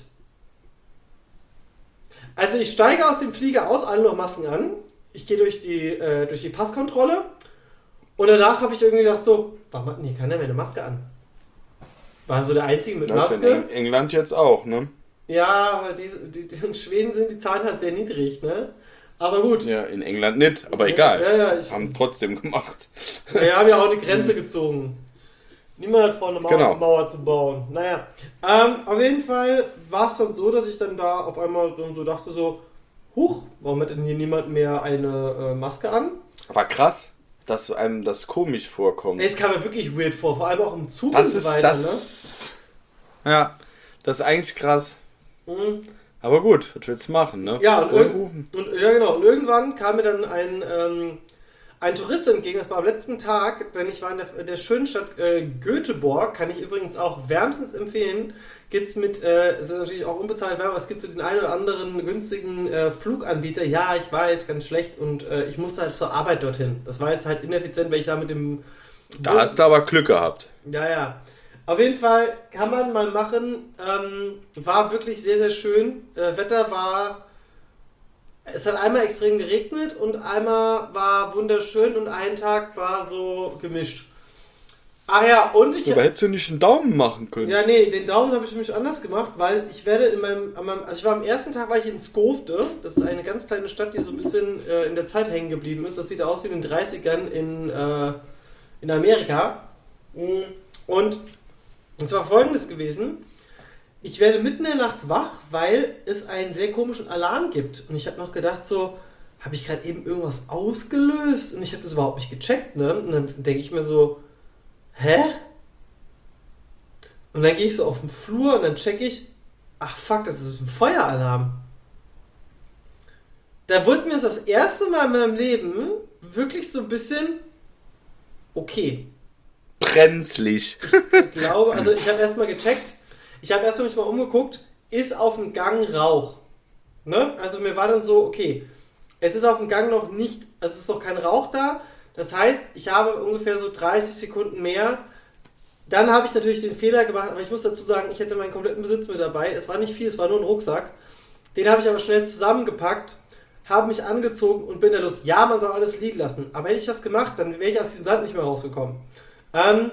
Also ich steige aus dem Flieger aus, alle noch Masken an. Ich gehe durch die, äh, durch die Passkontrolle. Und danach habe ich irgendwie gedacht so, warum hat denn hier keiner mehr eine Maske an? War so der Einzige mit Das ist Maske. in Eng- England jetzt auch, ne? Ja, aber die, die, die, in Schweden sind die Zahlen halt sehr niedrig, ne? Aber gut. Ja, in England nicht, aber egal. Ja, ja, ich, Haben trotzdem gemacht. wir haben ja auch eine Grenze gezogen. Niemand hat vor, eine Mauer, Genau. Mauer zu bauen. Naja, ähm, auf jeden Fall war es dann so, dass ich dann da auf einmal dann so dachte so, huch, warum hat denn hier niemand mehr eine äh, Maske an? Aber krass, dass einem das komisch vorkommt. Ey, es kam mir wirklich weird vor, vor allem auch im Zug Das und ist so weiter, das. Ja, das ist eigentlich krass. ne? Mhm. Aber gut, was willst du machen, ne? Ja, und, irg Rufen. und ja genau, und irgendwann kam mir dann ein, ähm, ein Tourist entgegen, das war am letzten Tag, denn ich war in der, in der schönen Stadt äh, Göteborg, kann ich übrigens auch wärmstens empfehlen, gibt's mit, äh, es ist natürlich auch unbezahlt Werbung, es gibt so den einen oder anderen günstigen äh, Fluganbieter, ja, ich weiß, ganz schlecht und äh, ich musste halt zur Arbeit dorthin. Das war jetzt halt ineffizient, weil ich da mit dem... Da hast du aber Glück gehabt. Ja, ja. Auf jeden Fall kann man mal machen. Ähm, war wirklich sehr, sehr schön. Äh, Wetter war... Es hat einmal extrem geregnet und einmal war wunderschön und ein Tag war so gemischt. Ah ja, und ich... Aber hättest du nicht einen Daumen machen können? Ja, nee, den Daumen habe ich nämlich anders gemacht, weil ich werde in meinem, an meinem... Also ich war am ersten Tag war ich in Skövde. Das ist eine ganz kleine Stadt, die so ein bisschen äh, in der Zeit hängen geblieben ist. Das sieht aus wie in den dreißigern in, äh, in Amerika. Und... Und zwar folgendes gewesen, ich werde mitten in der Nacht wach, weil es einen sehr komischen Alarm gibt. Und ich habe noch gedacht so, habe ich gerade eben irgendwas ausgelöst? Und ich habe das überhaupt nicht gecheckt, ne? Und dann denke ich mir so, hä? Und dann gehe ich so auf den Flur und dann checke ich, ach fuck, das ist ein Feueralarm. Da wurde mir das erste Mal in meinem Leben wirklich so ein bisschen okay. Brenzlig. Ich glaube, also ich habe erstmal gecheckt, ich habe erstmal mich mal umgeguckt, ist auf dem Gang Rauch. Ne? Also mir war dann so, okay, es ist auf dem Gang noch nicht, also es ist noch kein Rauch da, das heißt, ich habe ungefähr so dreißig Sekunden mehr. Dann habe ich natürlich den Fehler gemacht, aber ich muss dazu sagen, ich hätte meinen kompletten Besitz mit dabei, es war nicht viel, es war nur ein Rucksack. Den habe ich aber schnell zusammengepackt, habe mich angezogen und bin da los. Ja, man soll alles liegen lassen, aber hätte ich das gemacht, dann wäre ich aus diesem Land nicht mehr rausgekommen. Ähm,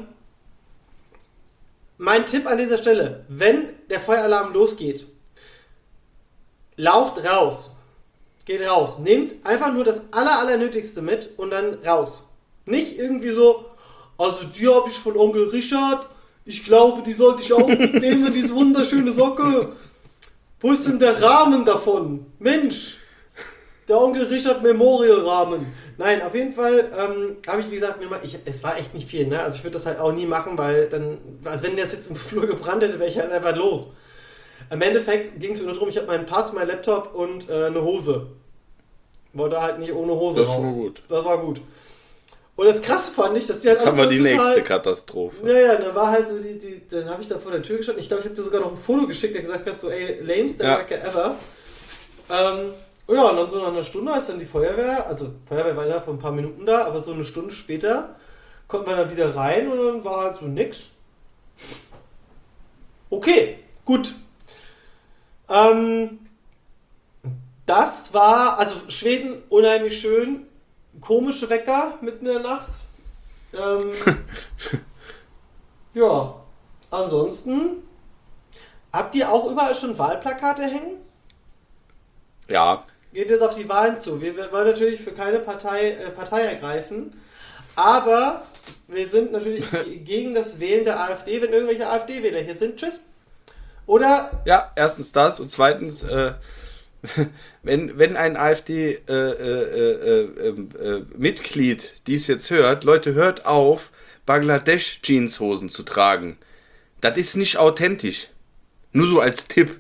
mein Tipp an dieser Stelle, wenn der Feueralarm losgeht, lauft raus. Geht raus. Nehmt einfach nur das aller, allernötigste mit und dann raus. Nicht irgendwie so, also die habe ich von Onkel Richard, ich glaube, die sollte ich auch mitnehmen, diese wunderschöne Socke. Wo ist denn der Rahmen davon? Mensch, der Onkel Richard Memorial Rahmen. Nein, auf jeden Fall ähm, habe ich, wie gesagt, mir mal, ich, es war echt nicht viel, ne? Also ich würde das halt auch nie machen, weil dann, also wenn das jetzt im Flur gebrannt hätte, wäre ich halt einfach los. Im Endeffekt ging es nur darum, ich habe meinen Pass, meinen Laptop und äh, eine Hose. Wollte halt nicht ohne Hose das raus. Das war gut. Das war gut. Und das Krasse fand ich, dass die halt Jetzt haben wir die total, nächste Katastrophe. Ja, ja, dann war halt so die, die dann habe ich da vor der Tür gestanden. Ich glaube, ich habe dir sogar noch ein Foto geschickt, der gesagt hat, so, ey, lamest Ja. Wrecker ever. Ähm, ja, und dann so nach einer Stunde, als dann die Feuerwehr, also Feuerwehr war innerhalb von ein paar Minuten da, aber so eine Stunde später konnten wir dann wieder rein und dann war halt so nix. Okay, gut. Ähm, das war, also Schweden unheimlich schön, komische Wecker mitten in der Nacht. Ähm, ja, ansonsten habt ihr auch überall schon Wahlplakate hängen? Ja. Geht jetzt auf die Wahlen zu. Wir, wir wollen natürlich für keine Partei, äh, Partei ergreifen, aber wir sind natürlich gegen das Wählen der AfD, wenn irgendwelche AfD-Wähler hier sind. Tschüss. Oder? Ja, erstens das und zweitens, äh, wenn, wenn ein AfD-Mitglied äh, äh, äh, äh, Mitglied dies jetzt hört, Leute, hört auf, Bangladesch-Jeanshosen zu tragen. Das ist nicht authentisch. Nur so als Tipp.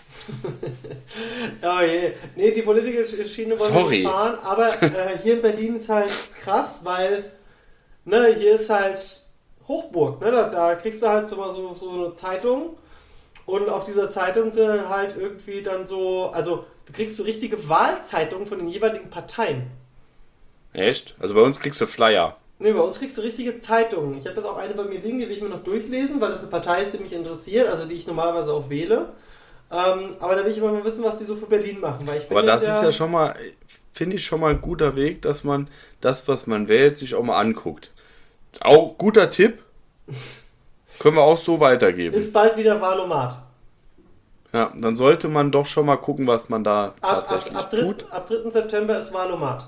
Oh je. Nee, die politische Schiene wollen wir Sorry. nicht fahren, aber äh, hier in Berlin ist halt krass, weil ne, hier ist halt Hochburg, ne? Da, da kriegst du halt so mal so, so eine Zeitung und auf dieser Zeitung sind dann halt irgendwie dann so, also du kriegst so richtige Wahlzeitungen von den jeweiligen Parteien. Echt? Also bei uns kriegst du Flyer. Ne, bei uns kriegst du richtige Zeitungen. Ich habe jetzt auch eine bei mir liegen, die will ich mir noch durchlesen, weil das eine Partei ist, die mich interessiert, also die ich normalerweise auch wähle. Ähm, aber da will ich immer mal wissen, was die so für Berlin machen. Weil ich bin Aber das ja ist ja schon mal, finde ich schon mal ein guter Weg, dass man das, was man wählt, sich auch mal anguckt. Auch guter Tipp. Können wir auch so weitergeben. Ist bald wieder Wahlomat. Ja, dann sollte man doch schon mal gucken, was man da Ab, ab, tatsächlich ab, tut. ab dritten September ist Wahlomat.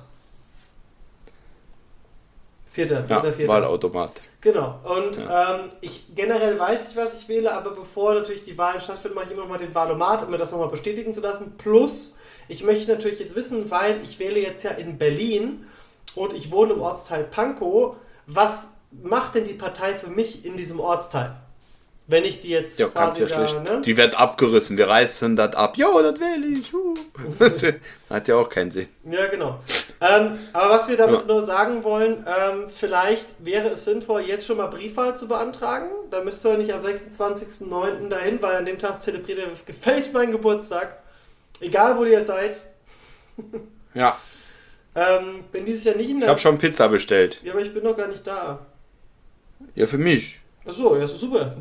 Vierter, Ja, vierter, vierter. Wahlautomat. Genau. Und Ja. ähm, ich generell weiß ich, was ich wähle, aber bevor natürlich die Wahlen stattfinden, mache ich immer noch mal den Wahlomat, um mir das nochmal bestätigen zu lassen. Plus, ich möchte natürlich jetzt wissen, weil ich wähle jetzt ja in Berlin und ich wohne im Ortsteil Pankow, was macht denn die Partei für mich in diesem Ortsteil? Wenn ich die jetzt Ja, kannst ja da, schlecht. ne? Die wird abgerissen. Wir reißen das ab. Jo, das wähle ich. Uh. Das hat ja auch keinen Sinn. Ja, genau. Ähm, aber was wir damit Ja. nur sagen wollen, ähm, vielleicht wäre es sinnvoll, jetzt schon mal Briefwahl zu beantragen. Da müsst ihr nicht am sechsundzwanzigsten neunten dahin, weil an dem Tag zelebriert ihr gefälligst meinen Geburtstag. Egal, wo ihr seid. Ja, Ähm, bin dieses Jahr nicht in ich der... habe schon Pizza bestellt. Ja, aber ich bin noch gar nicht da. Ja, für mich. Achso, ja, ist super.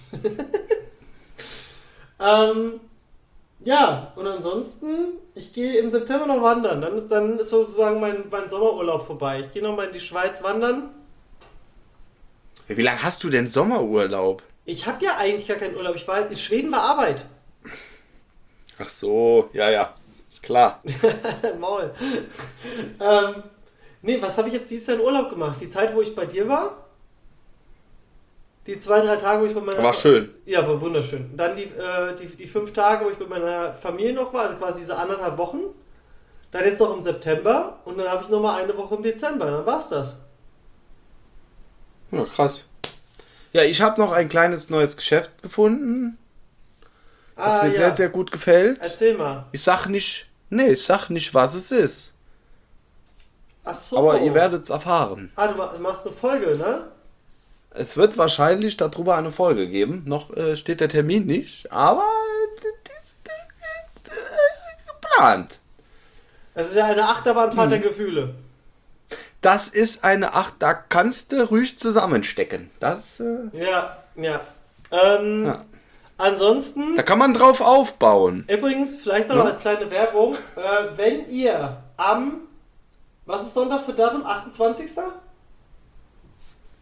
ähm, ja, und ansonsten, ich gehe im September noch wandern. Dann ist, dann ist sozusagen mein, mein Sommerurlaub vorbei. Ich gehe noch mal in die Schweiz wandern. Wie lange hast du denn Sommerurlaub? Ich habe ja eigentlich gar keinen Urlaub. Ich war in Schweden war Arbeit. Ach so, ja, ja. Ist klar. Maul. ähm, nee, was habe ich jetzt dieses Jahr in Urlaub gemacht? Die Zeit, wo ich bei dir war? Die zwei, drei Tage, wo ich bei meiner... War schön. Ja, war wunderschön. Dann die, äh, die, die fünf Tage, wo ich mit meiner Familie noch war, also quasi diese anderthalb Wochen. Dann jetzt noch im September und dann habe ich nochmal eine Woche im Dezember. Dann war's das. Ja, krass. Ja, ich habe noch ein kleines neues Geschäft gefunden, das Ah, mir ja. sehr, sehr gut gefällt. Erzähl mal. Ich sag nicht, nee, ich sag nicht, was es ist. Ach so. Aber ihr werdet es erfahren. Ah, du ma- machst eine Folge, ne? Es wird wahrscheinlich darüber eine Folge geben. Noch äh, steht der Termin nicht, aber das ist äh, äh, geplant. Das ist ja eine Achterbahnfahrt Hm. der Gefühle. Das ist eine Acht, da kannst du ruhig zusammenstecken. Das, äh, Ja, ja. Ähm, ja. Ansonsten... Da kann man drauf aufbauen. Übrigens, vielleicht noch Ja. als kleine Werbung, äh, wenn ihr am, was ist Sonntag für Datum? achtundzwanzigsten?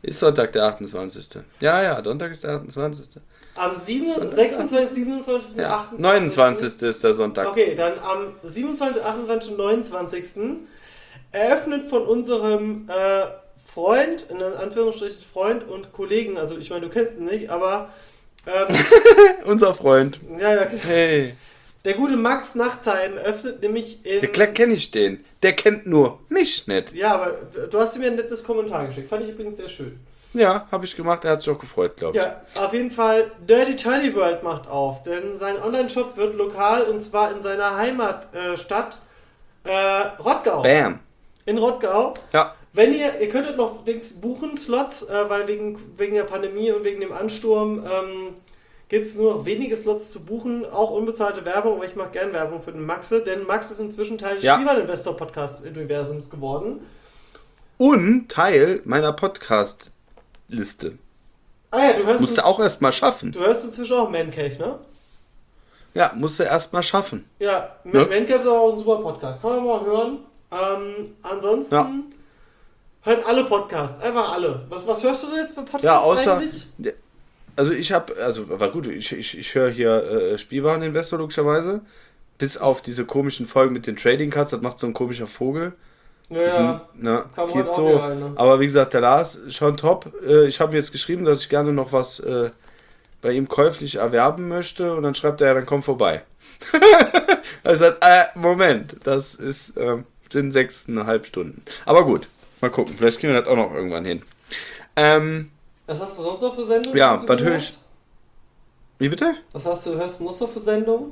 Ist Sonntag der achtundzwanzigste Ja, ja, Sonntag ist der achtundzwanzigste Am sieben, sechsundzwanzigsten, siebenundzwanzigsten Ja, achtundzwanzigsten neunundzwanzigste ist der Sonntag. Okay, dann am siebenundzwanzigsten, achtundzwanzigsten, neunundzwanzigsten eröffnet von unserem äh, Freund, in Anführungsstrichen Freund und Kollegen, also ich meine, du kennst ihn nicht, aber ähm, Unser Freund. ja, ja, Hey. der gute Max Nachtsheim öffnet nämlich in... Der Klar kenne ich den. Der kennt nur mich nicht. Ja, aber du hast mir ein nettes Kommentar geschickt. Fand ich übrigens sehr schön. Ja, habe ich gemacht. Er hat sich auch gefreut, glaube ich. Ja, auf jeden Fall, Dirty Turdy World macht auf, denn sein Online-Shop wird lokal und zwar in seiner Heimatstadt äh, Rottgau. Bam. In Rottgau. Ja. Wenn ihr, ihr könntet noch Dings buchen, Slots, äh, weil wegen, wegen der Pandemie und wegen dem Ansturm ähm, gibt es nur noch wenige Slots zu buchen, auch unbezahlte Werbung, aber ich mache gern Werbung für den Maxe, denn Max ist inzwischen Teil des Ja. Spielwareninvestor-Podcast-Universums geworden. Und Teil meiner Podcast-Liste. Ah ja, du hörst, Musste auch erstmal schaffen. du hörst inzwischen auch Man Cave, ne? Ja, musste erstmal schaffen. Ja, Ne? Man Cave ist auch ein super Podcast, kann man mal hören. Ähm, ansonsten Ja. hört alle Podcasts, einfach alle. Was, was hörst du denn jetzt für Podcasts Ja, außer. eigentlich? Also ich habe, also war gut, ich, ich, ich höre hier äh, Spielwareninvestor logischerweise. Bis auf diese komischen Folgen mit den Trading Cards, das macht so ein komischer Vogel. Ja, ja. Ne, Kam geht heute auch so. wieder ein, ne? Aber wie gesagt, der Lars schon top. Äh, ich habe jetzt geschrieben, dass ich gerne noch was äh, bei ihm käuflich erwerben möchte. Und dann schreibt er, ja, dann komm vorbei. Also sagt, äh, Moment, das ist, äh, sind sechseinhalb Stunden. Aber gut, mal gucken, vielleicht kriegen wir das auch noch irgendwann hin. Ähm, Was hast du sonst noch für Sendungen? Ja, die du was höre hörst? ich? Wie bitte? Was hast du, hörst du noch so für Sendungen?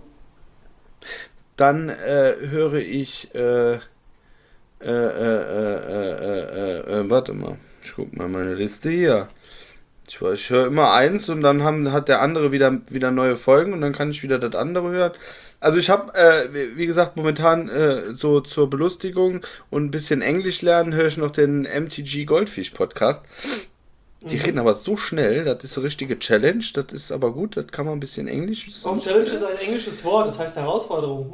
Dann äh, höre ich, äh, äh, äh, äh, äh, äh, äh, warte mal, ich guck mal meine Liste hier. Ich, ich höre immer eins und dann haben, hat der andere wieder, wieder neue Folgen und dann kann ich wieder das andere hören. Also ich habe, äh, wie wie gesagt, momentan äh, so zur Belustigung und ein bisschen Englisch lernen, höre ich noch den M T G Goldfish Podcast. Die reden aber so schnell, das ist eine richtige Challenge, das ist aber gut, das kann man ein bisschen Englisch. Oh, Challenge ist ein englisches Wort, das heißt Herausforderung.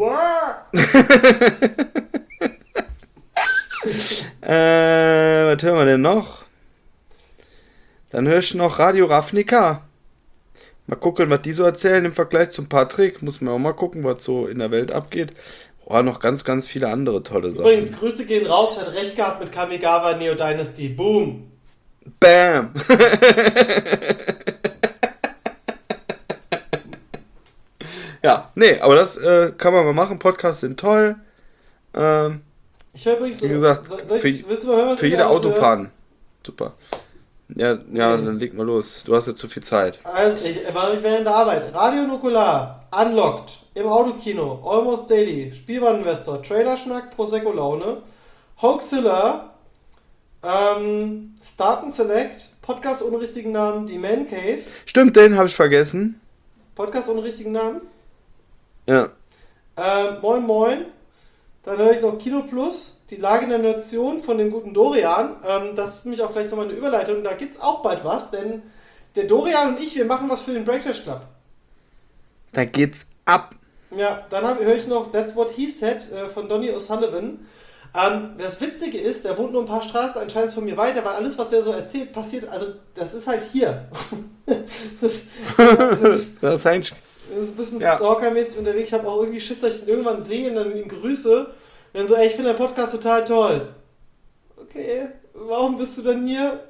Äh, was hören wir denn noch? Dann höre ich noch Radio Ravnica. Mal gucken, was die so erzählen im Vergleich zum Patrick. Muss man auch mal gucken, was so in der Welt abgeht. Oh, noch ganz, ganz viele andere tolle Sachen. Übrigens, Grüße gehen raus, hat recht gehabt mit Kamigawa Neo Dynasty. Boom! Bam! Ja, nee, aber das äh, kann man mal machen. Podcasts sind toll. Ähm, Ich höre übrigens, Wie gesagt, soll, soll ich, für- willst du mal hören, was für ich jede alles höre? Autofahren. Super. Ja, ja, Nee. dann leg mal los. Du hast ja zu viel Zeit. Also, ich war ich während der Arbeit. Radio Nukular, Unlocked, im Autokino, Almost Daily, Spielwareninvestor, Trailerschnack, Prosecco Laune, Hoaxilla, ähm, Start and Select, Podcast ohne richtigen Namen, die Man Cave, Stimmt, den habe ich vergessen. Podcast ohne richtigen Namen, Ja. ähm, Moin Moin, dann höre ich noch Kino Plus, die Lage in der Nation von dem guten Dorian, ähm, das ist nämlich auch gleich nochmal eine Überleitung, da gibt es auch bald was, denn der Dorian und ich, wir machen was für den Breakfast Club. Da geht's ab. Ja, dann hab- höre ich noch That's What He Said äh, von Donny O'Sullivan. Ähm, das Witzige ist, der wohnt nur ein paar Straßen anscheinend von mir weiter, weil alles, was der so erzählt, passiert, also das ist halt hier. Das ist eigentlich. Das ist ein bisschen Ja. stalkermäßig unterwegs. Ich habe auch irgendwie Schiss, dass ich ihn irgendwann sehe und dann ihn grüße. Und dann so, ey, ich finde deinen Podcast total toll. Okay, warum bist du denn hier?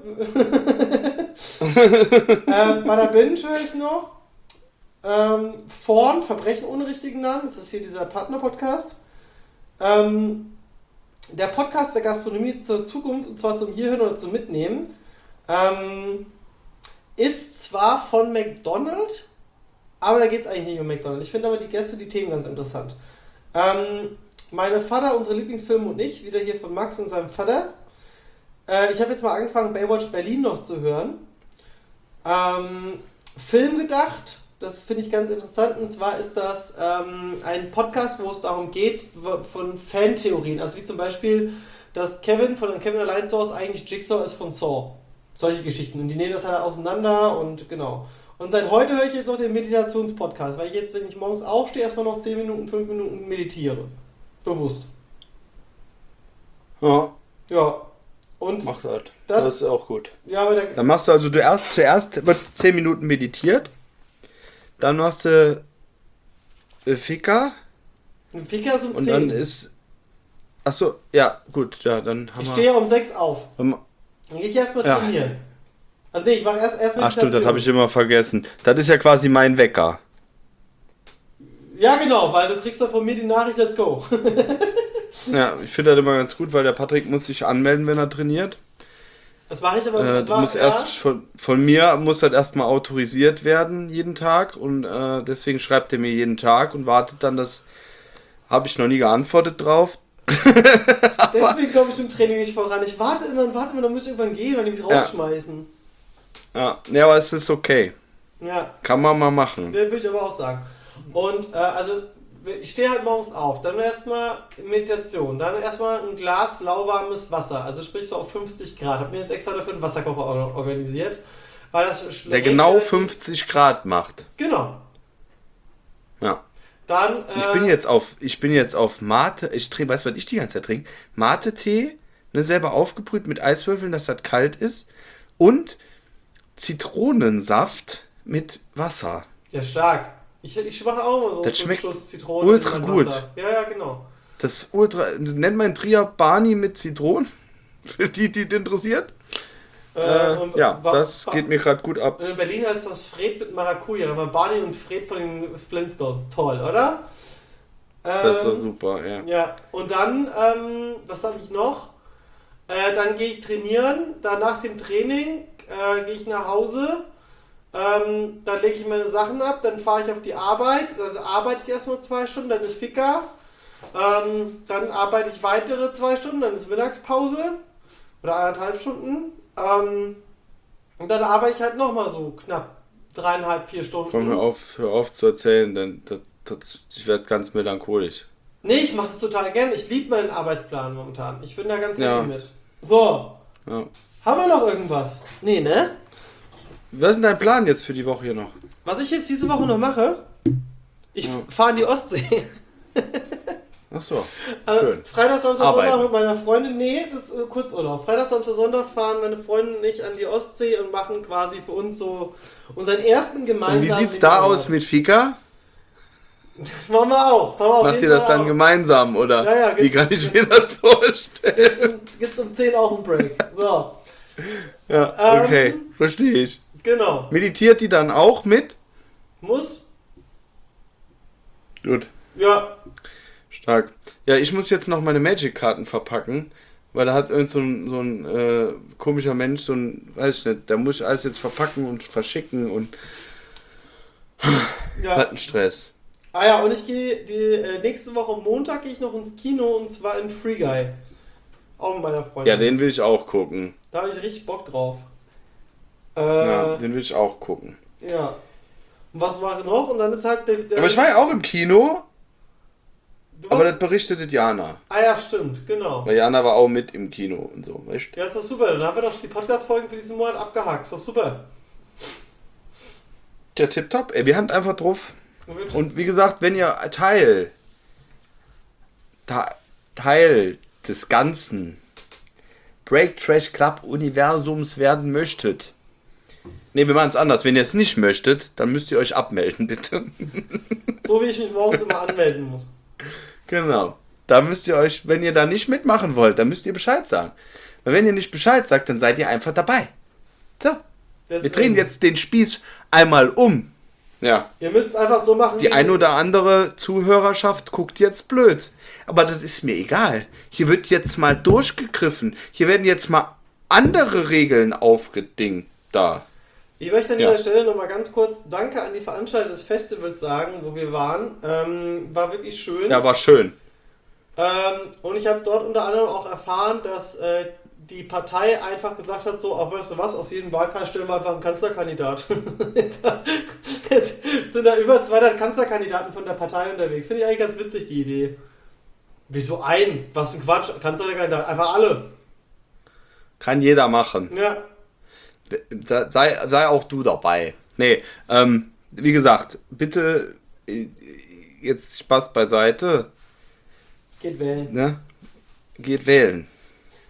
ähm, bei der Binge höre ich noch. Ähm, Vorn, Verbrechen ohne richtigen Namen. Das ist hier dieser Partner-Podcast. Ähm, der Podcast der Gastronomie zur Zukunft, und zwar zum Hierhören oder zum Mitnehmen, ähm, ist zwar von McDonald's, aber da geht es eigentlich nicht um McDonald's. Ich finde aber die Gäste, die Themen ganz interessant. Ähm, meine Vater, unsere Lieblingsfilme und ich, wieder hier von Max und seinem Vater. Äh, ich habe jetzt mal angefangen, Baywatch Berlin noch zu hören. Ähm, Film gedacht, das finde ich ganz interessant. Und zwar ist das ähm, ein Podcast, wo es darum geht, w- von Fantheorien. Also wie zum Beispiel, dass Kevin von Kevin allein zu Hause eigentlich Jigsaw ist von Saw. Solche Geschichten. Und die nehmen das halt auseinander und genau. Und dann heute höre ich jetzt noch den Meditationspodcast, weil ich jetzt, wenn ich morgens aufstehe, erstmal noch zehn Minuten, fünf Minuten meditiere. Bewusst. Ja. Ja. Und Mach das. Das- Das ist auch gut. ja, aber der, Dann machst du also, du erst zuerst wird zehn Minuten meditiert, dann machst du äh, Fika ein Pika ist um und zehn. dann ist. Achso, ja, gut, ja, dann haben Ich wir. stehe ja um sechs auf. haben wir- Dann gehe ich erstmal Ja. trainieren. Also nee, ich mache erst erst Ach stimmt, das Meditation. habe ich immer vergessen. Das ist ja quasi mein Wecker. Ja, genau, weil du kriegst dann von mir die Nachricht, let's go. Ja, ich finde das immer ganz gut, weil der Patrick muss sich anmelden, wenn er trainiert. Das mache ich aber Äh, das du war- musst ja. erst von, von mir muss das erstmal autorisiert werden jeden Tag und äh, deswegen schreibt er mir jeden Tag und wartet dann, das habe ich noch nie geantwortet drauf. Deswegen komme ich im Training nicht voran. Ich warte immer und warte immer, dann muss ich irgendwann gehen, weil die mich Ja. rausschmeißen. Ja, ja, aber es ist okay. Ja, Kann man mal machen. würde ich aber auch sagen. Und äh, also ich stehe halt morgens auf, dann erstmal Meditation, dann erstmal ein Glas lauwarmes Wasser, also sprich so auf fünfzig Grad. Hab mir jetzt extra dafür einen Wasserkocher or- organisiert, weil das Der genau fünfzig Grad macht. Genau. Ja. Dann äh, Ich bin jetzt auf, ich bin jetzt auf Mate, ich trinke, weißt du, was ich die ganze Zeit trinke? Mate-Tee, ne, selber aufgebrüht mit Eiswürfeln, dass das kalt ist und Zitronensaft mit Wasser. ja stark. Ich, ich mache auch immer so Das zum schmeckt Schluss Zitrone ultra in mein gut. Wasser. Ja, ja, genau. Das ist ultra, nennt man Trier Barney mit Zitronen, für die, die es interessiert. Äh, und ja, wa- das geht mir gerade gut ab. Und in Berlin heißt das Fred mit Maracuja. Da war Barney und Fred von den Flintstones. Toll, oder? Das ist doch Ähm, super, ja. Ja, und dann, ähm, was habe ich noch? Äh, dann gehe ich trainieren. Dann nach dem Training äh, gehe ich nach Hause. Ähm, dann lege ich meine Sachen ab. Dann fahre ich auf die Arbeit. Dann arbeite ich erstmal zwei Stunden. Dann ist Fika. Ähm, dann arbeite ich weitere zwei Stunden. Dann ist Mittagspause. Oder eineinhalb Stunden. Ähm, und dann arbeite ich halt nochmal so knapp dreieinhalb, vier Stunden. Komm, hör auf, hör auf zu erzählen, denn das, das, ich werde ganz melancholisch. Nee, ich mache das total gern. Ich liebe meinen Arbeitsplan momentan. Ich bin da ganz Ja. happy mit. So, Ja. haben wir noch irgendwas? Nee, ne? Was ist denn dein Plan jetzt für die Woche hier noch? Was ich jetzt diese Woche noch mache, ich Ja. fahre in die Ostsee. Ach so, Also, schön. Freitag, Samstag, Arbeiten. Sonntag mit meiner Freundin. Nee, das ist äh, Kurzurlaub. Freitag, Samstag, Sonntag fahren meine Freundin und ich an die Ostsee und machen quasi für uns so unseren ersten gemeinsamen... Und wie sieht's da aus mit Fika? Das machen wir auch. Machen wir auf Macht jeden ihr das Fall dann auch. gemeinsam, oder? Ja, ja, wie gibt's- kann ich mir das vorstellen? Gibt's um, gibt's um zehn auch einen Break. So, Ja, okay, Ähm. verstehe ich. genau. Meditiert die dann auch mit? Muss? Gut, Ja. stark. Ja, ich muss jetzt noch meine Magic-Karten verpacken, weil da hat irgend so ein, so ein äh, komischer Mensch, so ein, weiß ich nicht, da muss ich alles jetzt verpacken und verschicken und Ja. hat einen Stress. Ah ja, und ich gehe die äh, nächste Woche Montag gehe ich noch ins Kino und zwar in Free Guy. Auch mit meiner Freundin. Ja, den will ich auch gucken. Da habe ich richtig Bock drauf. Äh, Ja, ja. den will ich auch gucken. Und was war noch? Und dann ist halt der. der Aber ich war ja auch im Kino, du aber warst- das berichtet Jana. Ah ja, stimmt, genau. Weil Jana war auch mit im Kino und so, weißt du? Ja, ist doch super. Dann haben wir doch die Podcast-Folgen für diesen Monat abgehakt. Ist doch super. Ja, tipptopp. Ey, wir haben einfach drauf. Und wir- Und wie gesagt, wenn ihr Teil, Ta- Teil des ganzen Break Trash Club Universums werden möchtet. Ne, wir machen es anders. Wenn ihr es nicht möchtet, dann müsst ihr euch abmelden, bitte. So wie ich mich morgens immer anmelden muss. Genau. Da müsst ihr euch, wenn ihr da nicht mitmachen wollt, dann müsst ihr Bescheid sagen. Weil wenn ihr nicht Bescheid sagt, dann seid ihr einfach dabei. So. Wir Deswegen- drehen jetzt den Spieß einmal um. Ja. Ihr müsst es einfach so machen. Die wie- ein oder andere Zuhörerschaft guckt jetzt blöd. Aber das ist mir egal. Hier wird jetzt mal durchgegriffen. Hier werden jetzt mal andere Regeln aufgedingt da. Ich möchte an Ja. dieser Stelle nochmal ganz kurz Danke an die Veranstalter des Festivals sagen, wo wir waren. Ähm, war wirklich schön. Ja, war schön. Ähm, und ich habe dort unter anderem auch erfahren, dass äh, die Partei einfach gesagt hat, so, auch weißt du was, aus jedem Wahlkreis stellen wir einfach einen Kanzlerkandidat. Jetzt sind da über zweihundert Kanzlerkandidaten von der Partei unterwegs. Finde ich eigentlich ganz witzig, die Idee. Wieso ein? Was für ein Quatsch. Kanzlerkandidat. Einfach alle. Kann jeder machen. Ja. Sei, sei auch du dabei. Nee, ähm, wie gesagt, bitte äh, jetzt Spaß beiseite. Geht wählen. Ne? Geht wählen.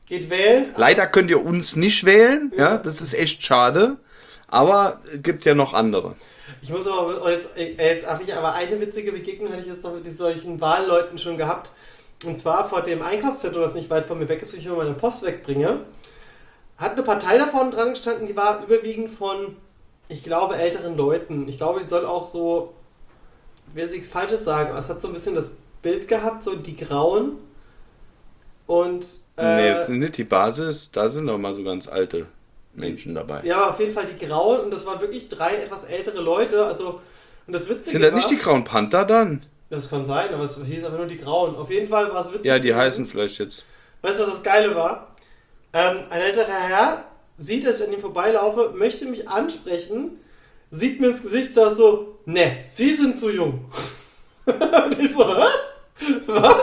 Geht wählen. Leider könnt ihr uns nicht wählen, ja, das ist echt schade. Aber es gibt ja noch andere. Ich muss aber, jetzt, jetzt habe ich aber eine witzige Begegnung, hatte ich jetzt noch mit solchen Wahlleuten schon gehabt. Und zwar vor dem Einkaufszentrum, das nicht weit von mir weg ist, wo ich immer meine Post wegbringe, hat eine Partei da vorne dran gestanden, die war überwiegend von, ich glaube, älteren Leuten. Ich glaube, die soll auch so, ich will nichts Falsches sagen, aber es hat so ein bisschen das Bild gehabt, so die Grauen. Und äh, nee, das sind nicht die Basis, da sind doch mal so ganz alte Menschen dabei. Ja, aber auf jeden Fall die Grauen und das waren wirklich drei etwas ältere Leute, also und das Witzige Sind das war, nicht die Grauen Panther dann? Das kann sein, aber es hieß aber nur die Grauen. Auf jeden Fall war es witzig. Ja, die gewesen. heißen vielleicht jetzt. Weißt du, was das Geile war? Ähm, ein älterer Herr sieht, dass ich an ihm vorbeilaufe, möchte mich ansprechen, sieht mir ins Gesicht, sagt so, ne, Sie sind zu jung. Und ich so, hä? Was?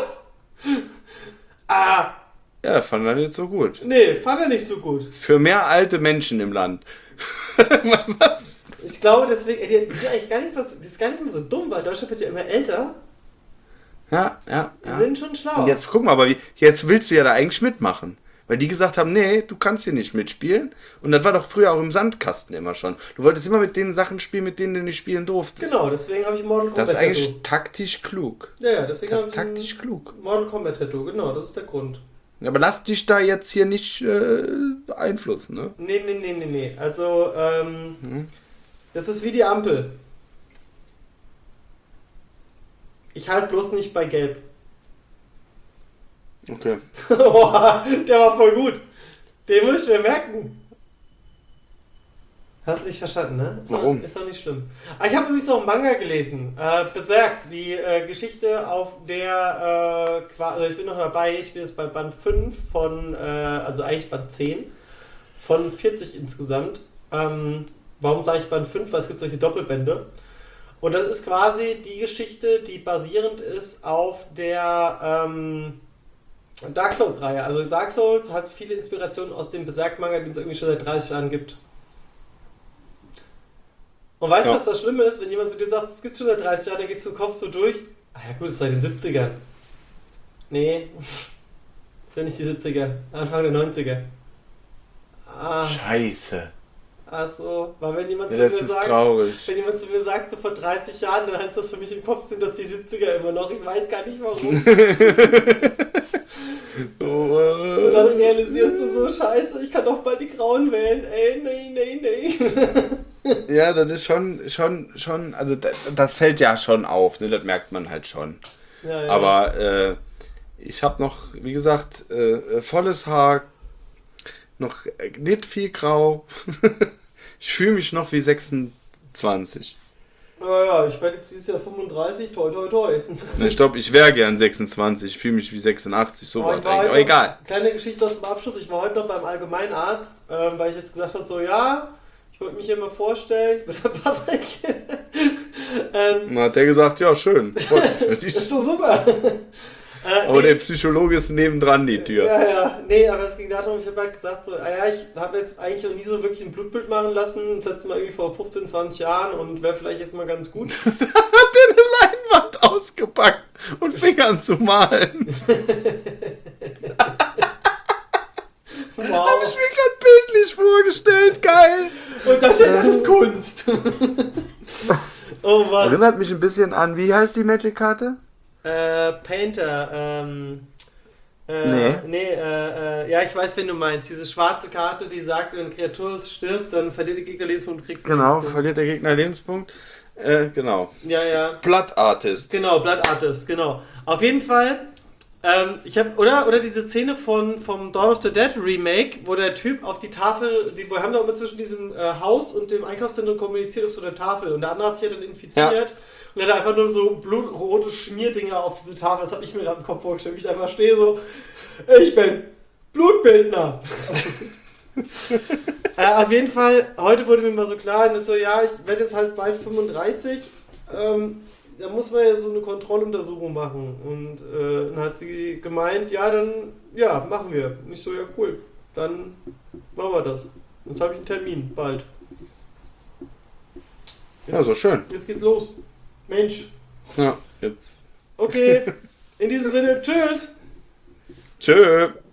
Ah, Ja, fand er nicht so gut. nee, fand er nicht so gut. Für mehr alte Menschen im Land. Was? Ich glaube deswegen, ey, die ist ja eigentlich gar nicht, was, die ist gar nicht mehr so dumm, weil Deutschland wird ja immer älter. Ja, ja, Die ja. sind schon schlau. Und jetzt guck mal, aber wie, jetzt willst du ja da eigentlich mitmachen. Weil die gesagt haben, nee, du kannst hier nicht mitspielen. Und das war doch früher auch im Sandkasten immer schon. Du wolltest immer mit den Sachen spielen, mit denen du nicht spielen durftest. Genau, deswegen habe ich Mortal Kombat Das ist eigentlich Tattoo. taktisch klug. Ja, ja, deswegen Das habe ist ich ein taktisch klug. Mortal Kombat Tattoo, genau, das ist der Grund. Aber lass dich da jetzt hier nicht äh, beeinflussen, ne? Nee, nee, nee, nee, nee. Also, ähm, Hm. das ist wie die Ampel. Ich halte bloß nicht bei Gelb. Okay. Boah, der war voll gut. Den muss ich mir merken. Hast du nicht verstanden, ne? Ist Warum? Doch, ist doch nicht schlimm. Ah, ich habe übrigens noch einen Manga gelesen. Äh, Berserk, die äh, Geschichte, auf der, äh, qua- also ich bin noch dabei, ich bin jetzt bei Band fünf von, äh, also eigentlich Band zehn, von vierzig insgesamt. Ähm, warum sage ich Band fünf? Weil es gibt solche Doppelbände. Und das ist quasi die Geschichte, die basierend ist auf der ähm, Dark Souls-Reihe. Also Dark Souls hat viele Inspirationen aus dem Berserk-Manga, den es irgendwie schon seit dreißig Jahren gibt. Und weißt du, Ja. was das Schlimme ist, wenn jemand zu dir sagt, es gibt schon seit dreißig Jahren, dann gehst du im Kopf so durch. Ah ja gut, es ist seit den siebzigern. Nee, ist ja nicht die siebziger, Anfang der neunziger. Ah, Scheiße. ach so, weil wenn jemand Ja, zu das mir ist sagt, traurig. wenn jemand zu mir sagt, so vor dreißig Jahren, dann heißt das für mich im Kopf sind das die siebziger immer noch. Ich weiß gar nicht warum. So, Und dann äh, realisierst du so, scheiße, ich kann doch bald die Grauen wählen. Ey, nee, nee, nee. ja, das ist schon, schon, schon, also das, das fällt ja schon auf, ne? Das merkt man halt schon. Ja, ja. Aber äh, ich habe noch, wie gesagt, äh, volles Haar, noch nicht viel grau. Ich fühle mich noch wie sechsundzwanzig. Ja, ja, ich werde jetzt dieses Jahr fünfunddreißig, toi, toi, toi. Ne, stopp, ich wäre gern sechsundzwanzig, ich fühle mich wie sechsundachtzig, so Aber was ich war eigentlich. heute Aber noch- egal. Kleine Geschichte aus dem Abschluss. Ich war heute noch beim Allgemeinarzt, ähm, weil ich jetzt gesagt habe, so, ja, ich wollte mich hier mal vorstellen. Ich bin der Patrick. ähm, Dann hat der gesagt, ja, schön, freut mich für das dich. ist doch super. äh, Aber nee, der Psychologe ist nebendran die Tür. Ja, ja, nee, aber es ging darum, ich habe halt gesagt, so, ah ja, ich habe jetzt eigentlich noch nie so wirklich ein Blutbild machen lassen, das letzte Mal irgendwie vor fünfzehn, zwanzig Jahren und wäre vielleicht jetzt mal ganz gut. Hat der eine Leinwand ausgepackt und fing an zu malen. Habe Wow. ich mir gerade bildlich vorgestellt, geil. Und das ist alles Kunst. Oh Mann. Erinnert mich ein bisschen an, wie heißt die Magic-Karte? Äh, Painter, ähm. Äh, Nee. Nee, äh, äh, ja, ich weiß, wen du meinst. Diese schwarze Karte, die sagt, wenn eine Kreatur stirbt, dann verliert der Gegner Lebenspunkt und kriegst einen Genau, Lebenspunkt. verliert der Gegner Lebenspunkt. Äh, genau. Ja, ja. Blood Artist. Genau, Blood Artist, genau. Auf jeden Fall, ähm, ich habe oder oder diese Szene von vom Dawn of the Dead Remake, wo der Typ auf die Tafel, die wir haben da immer zwischen diesem äh, Haus und dem Einkaufszentrum kommuniziert auf so einer Tafel und der andere hat sich ja dann infiziert Ja. und er hat einfach nur so blutrote Schmierdinger auf diese Tafel. Das habe ich mir gerade im Kopf vorgestellt, wie ich da einfach stehe so, ich bin Blutbildner. äh, auf jeden Fall, heute wurde mir mal so klar, und ist so, ja, ich werde jetzt halt bald fünfunddreißig, ähm, da muss man ja so eine Kontrolluntersuchung machen. Und äh, dann hat sie gemeint, ja, dann, ja, machen wir. Und ich so, ja, cool, dann machen wir das. Jetzt habe ich einen Termin, bald. Ja, so schön. Jetzt geht's los. Mensch. Ja, jetzt. Okay, in diesem Sinne, tschüss. Tschö.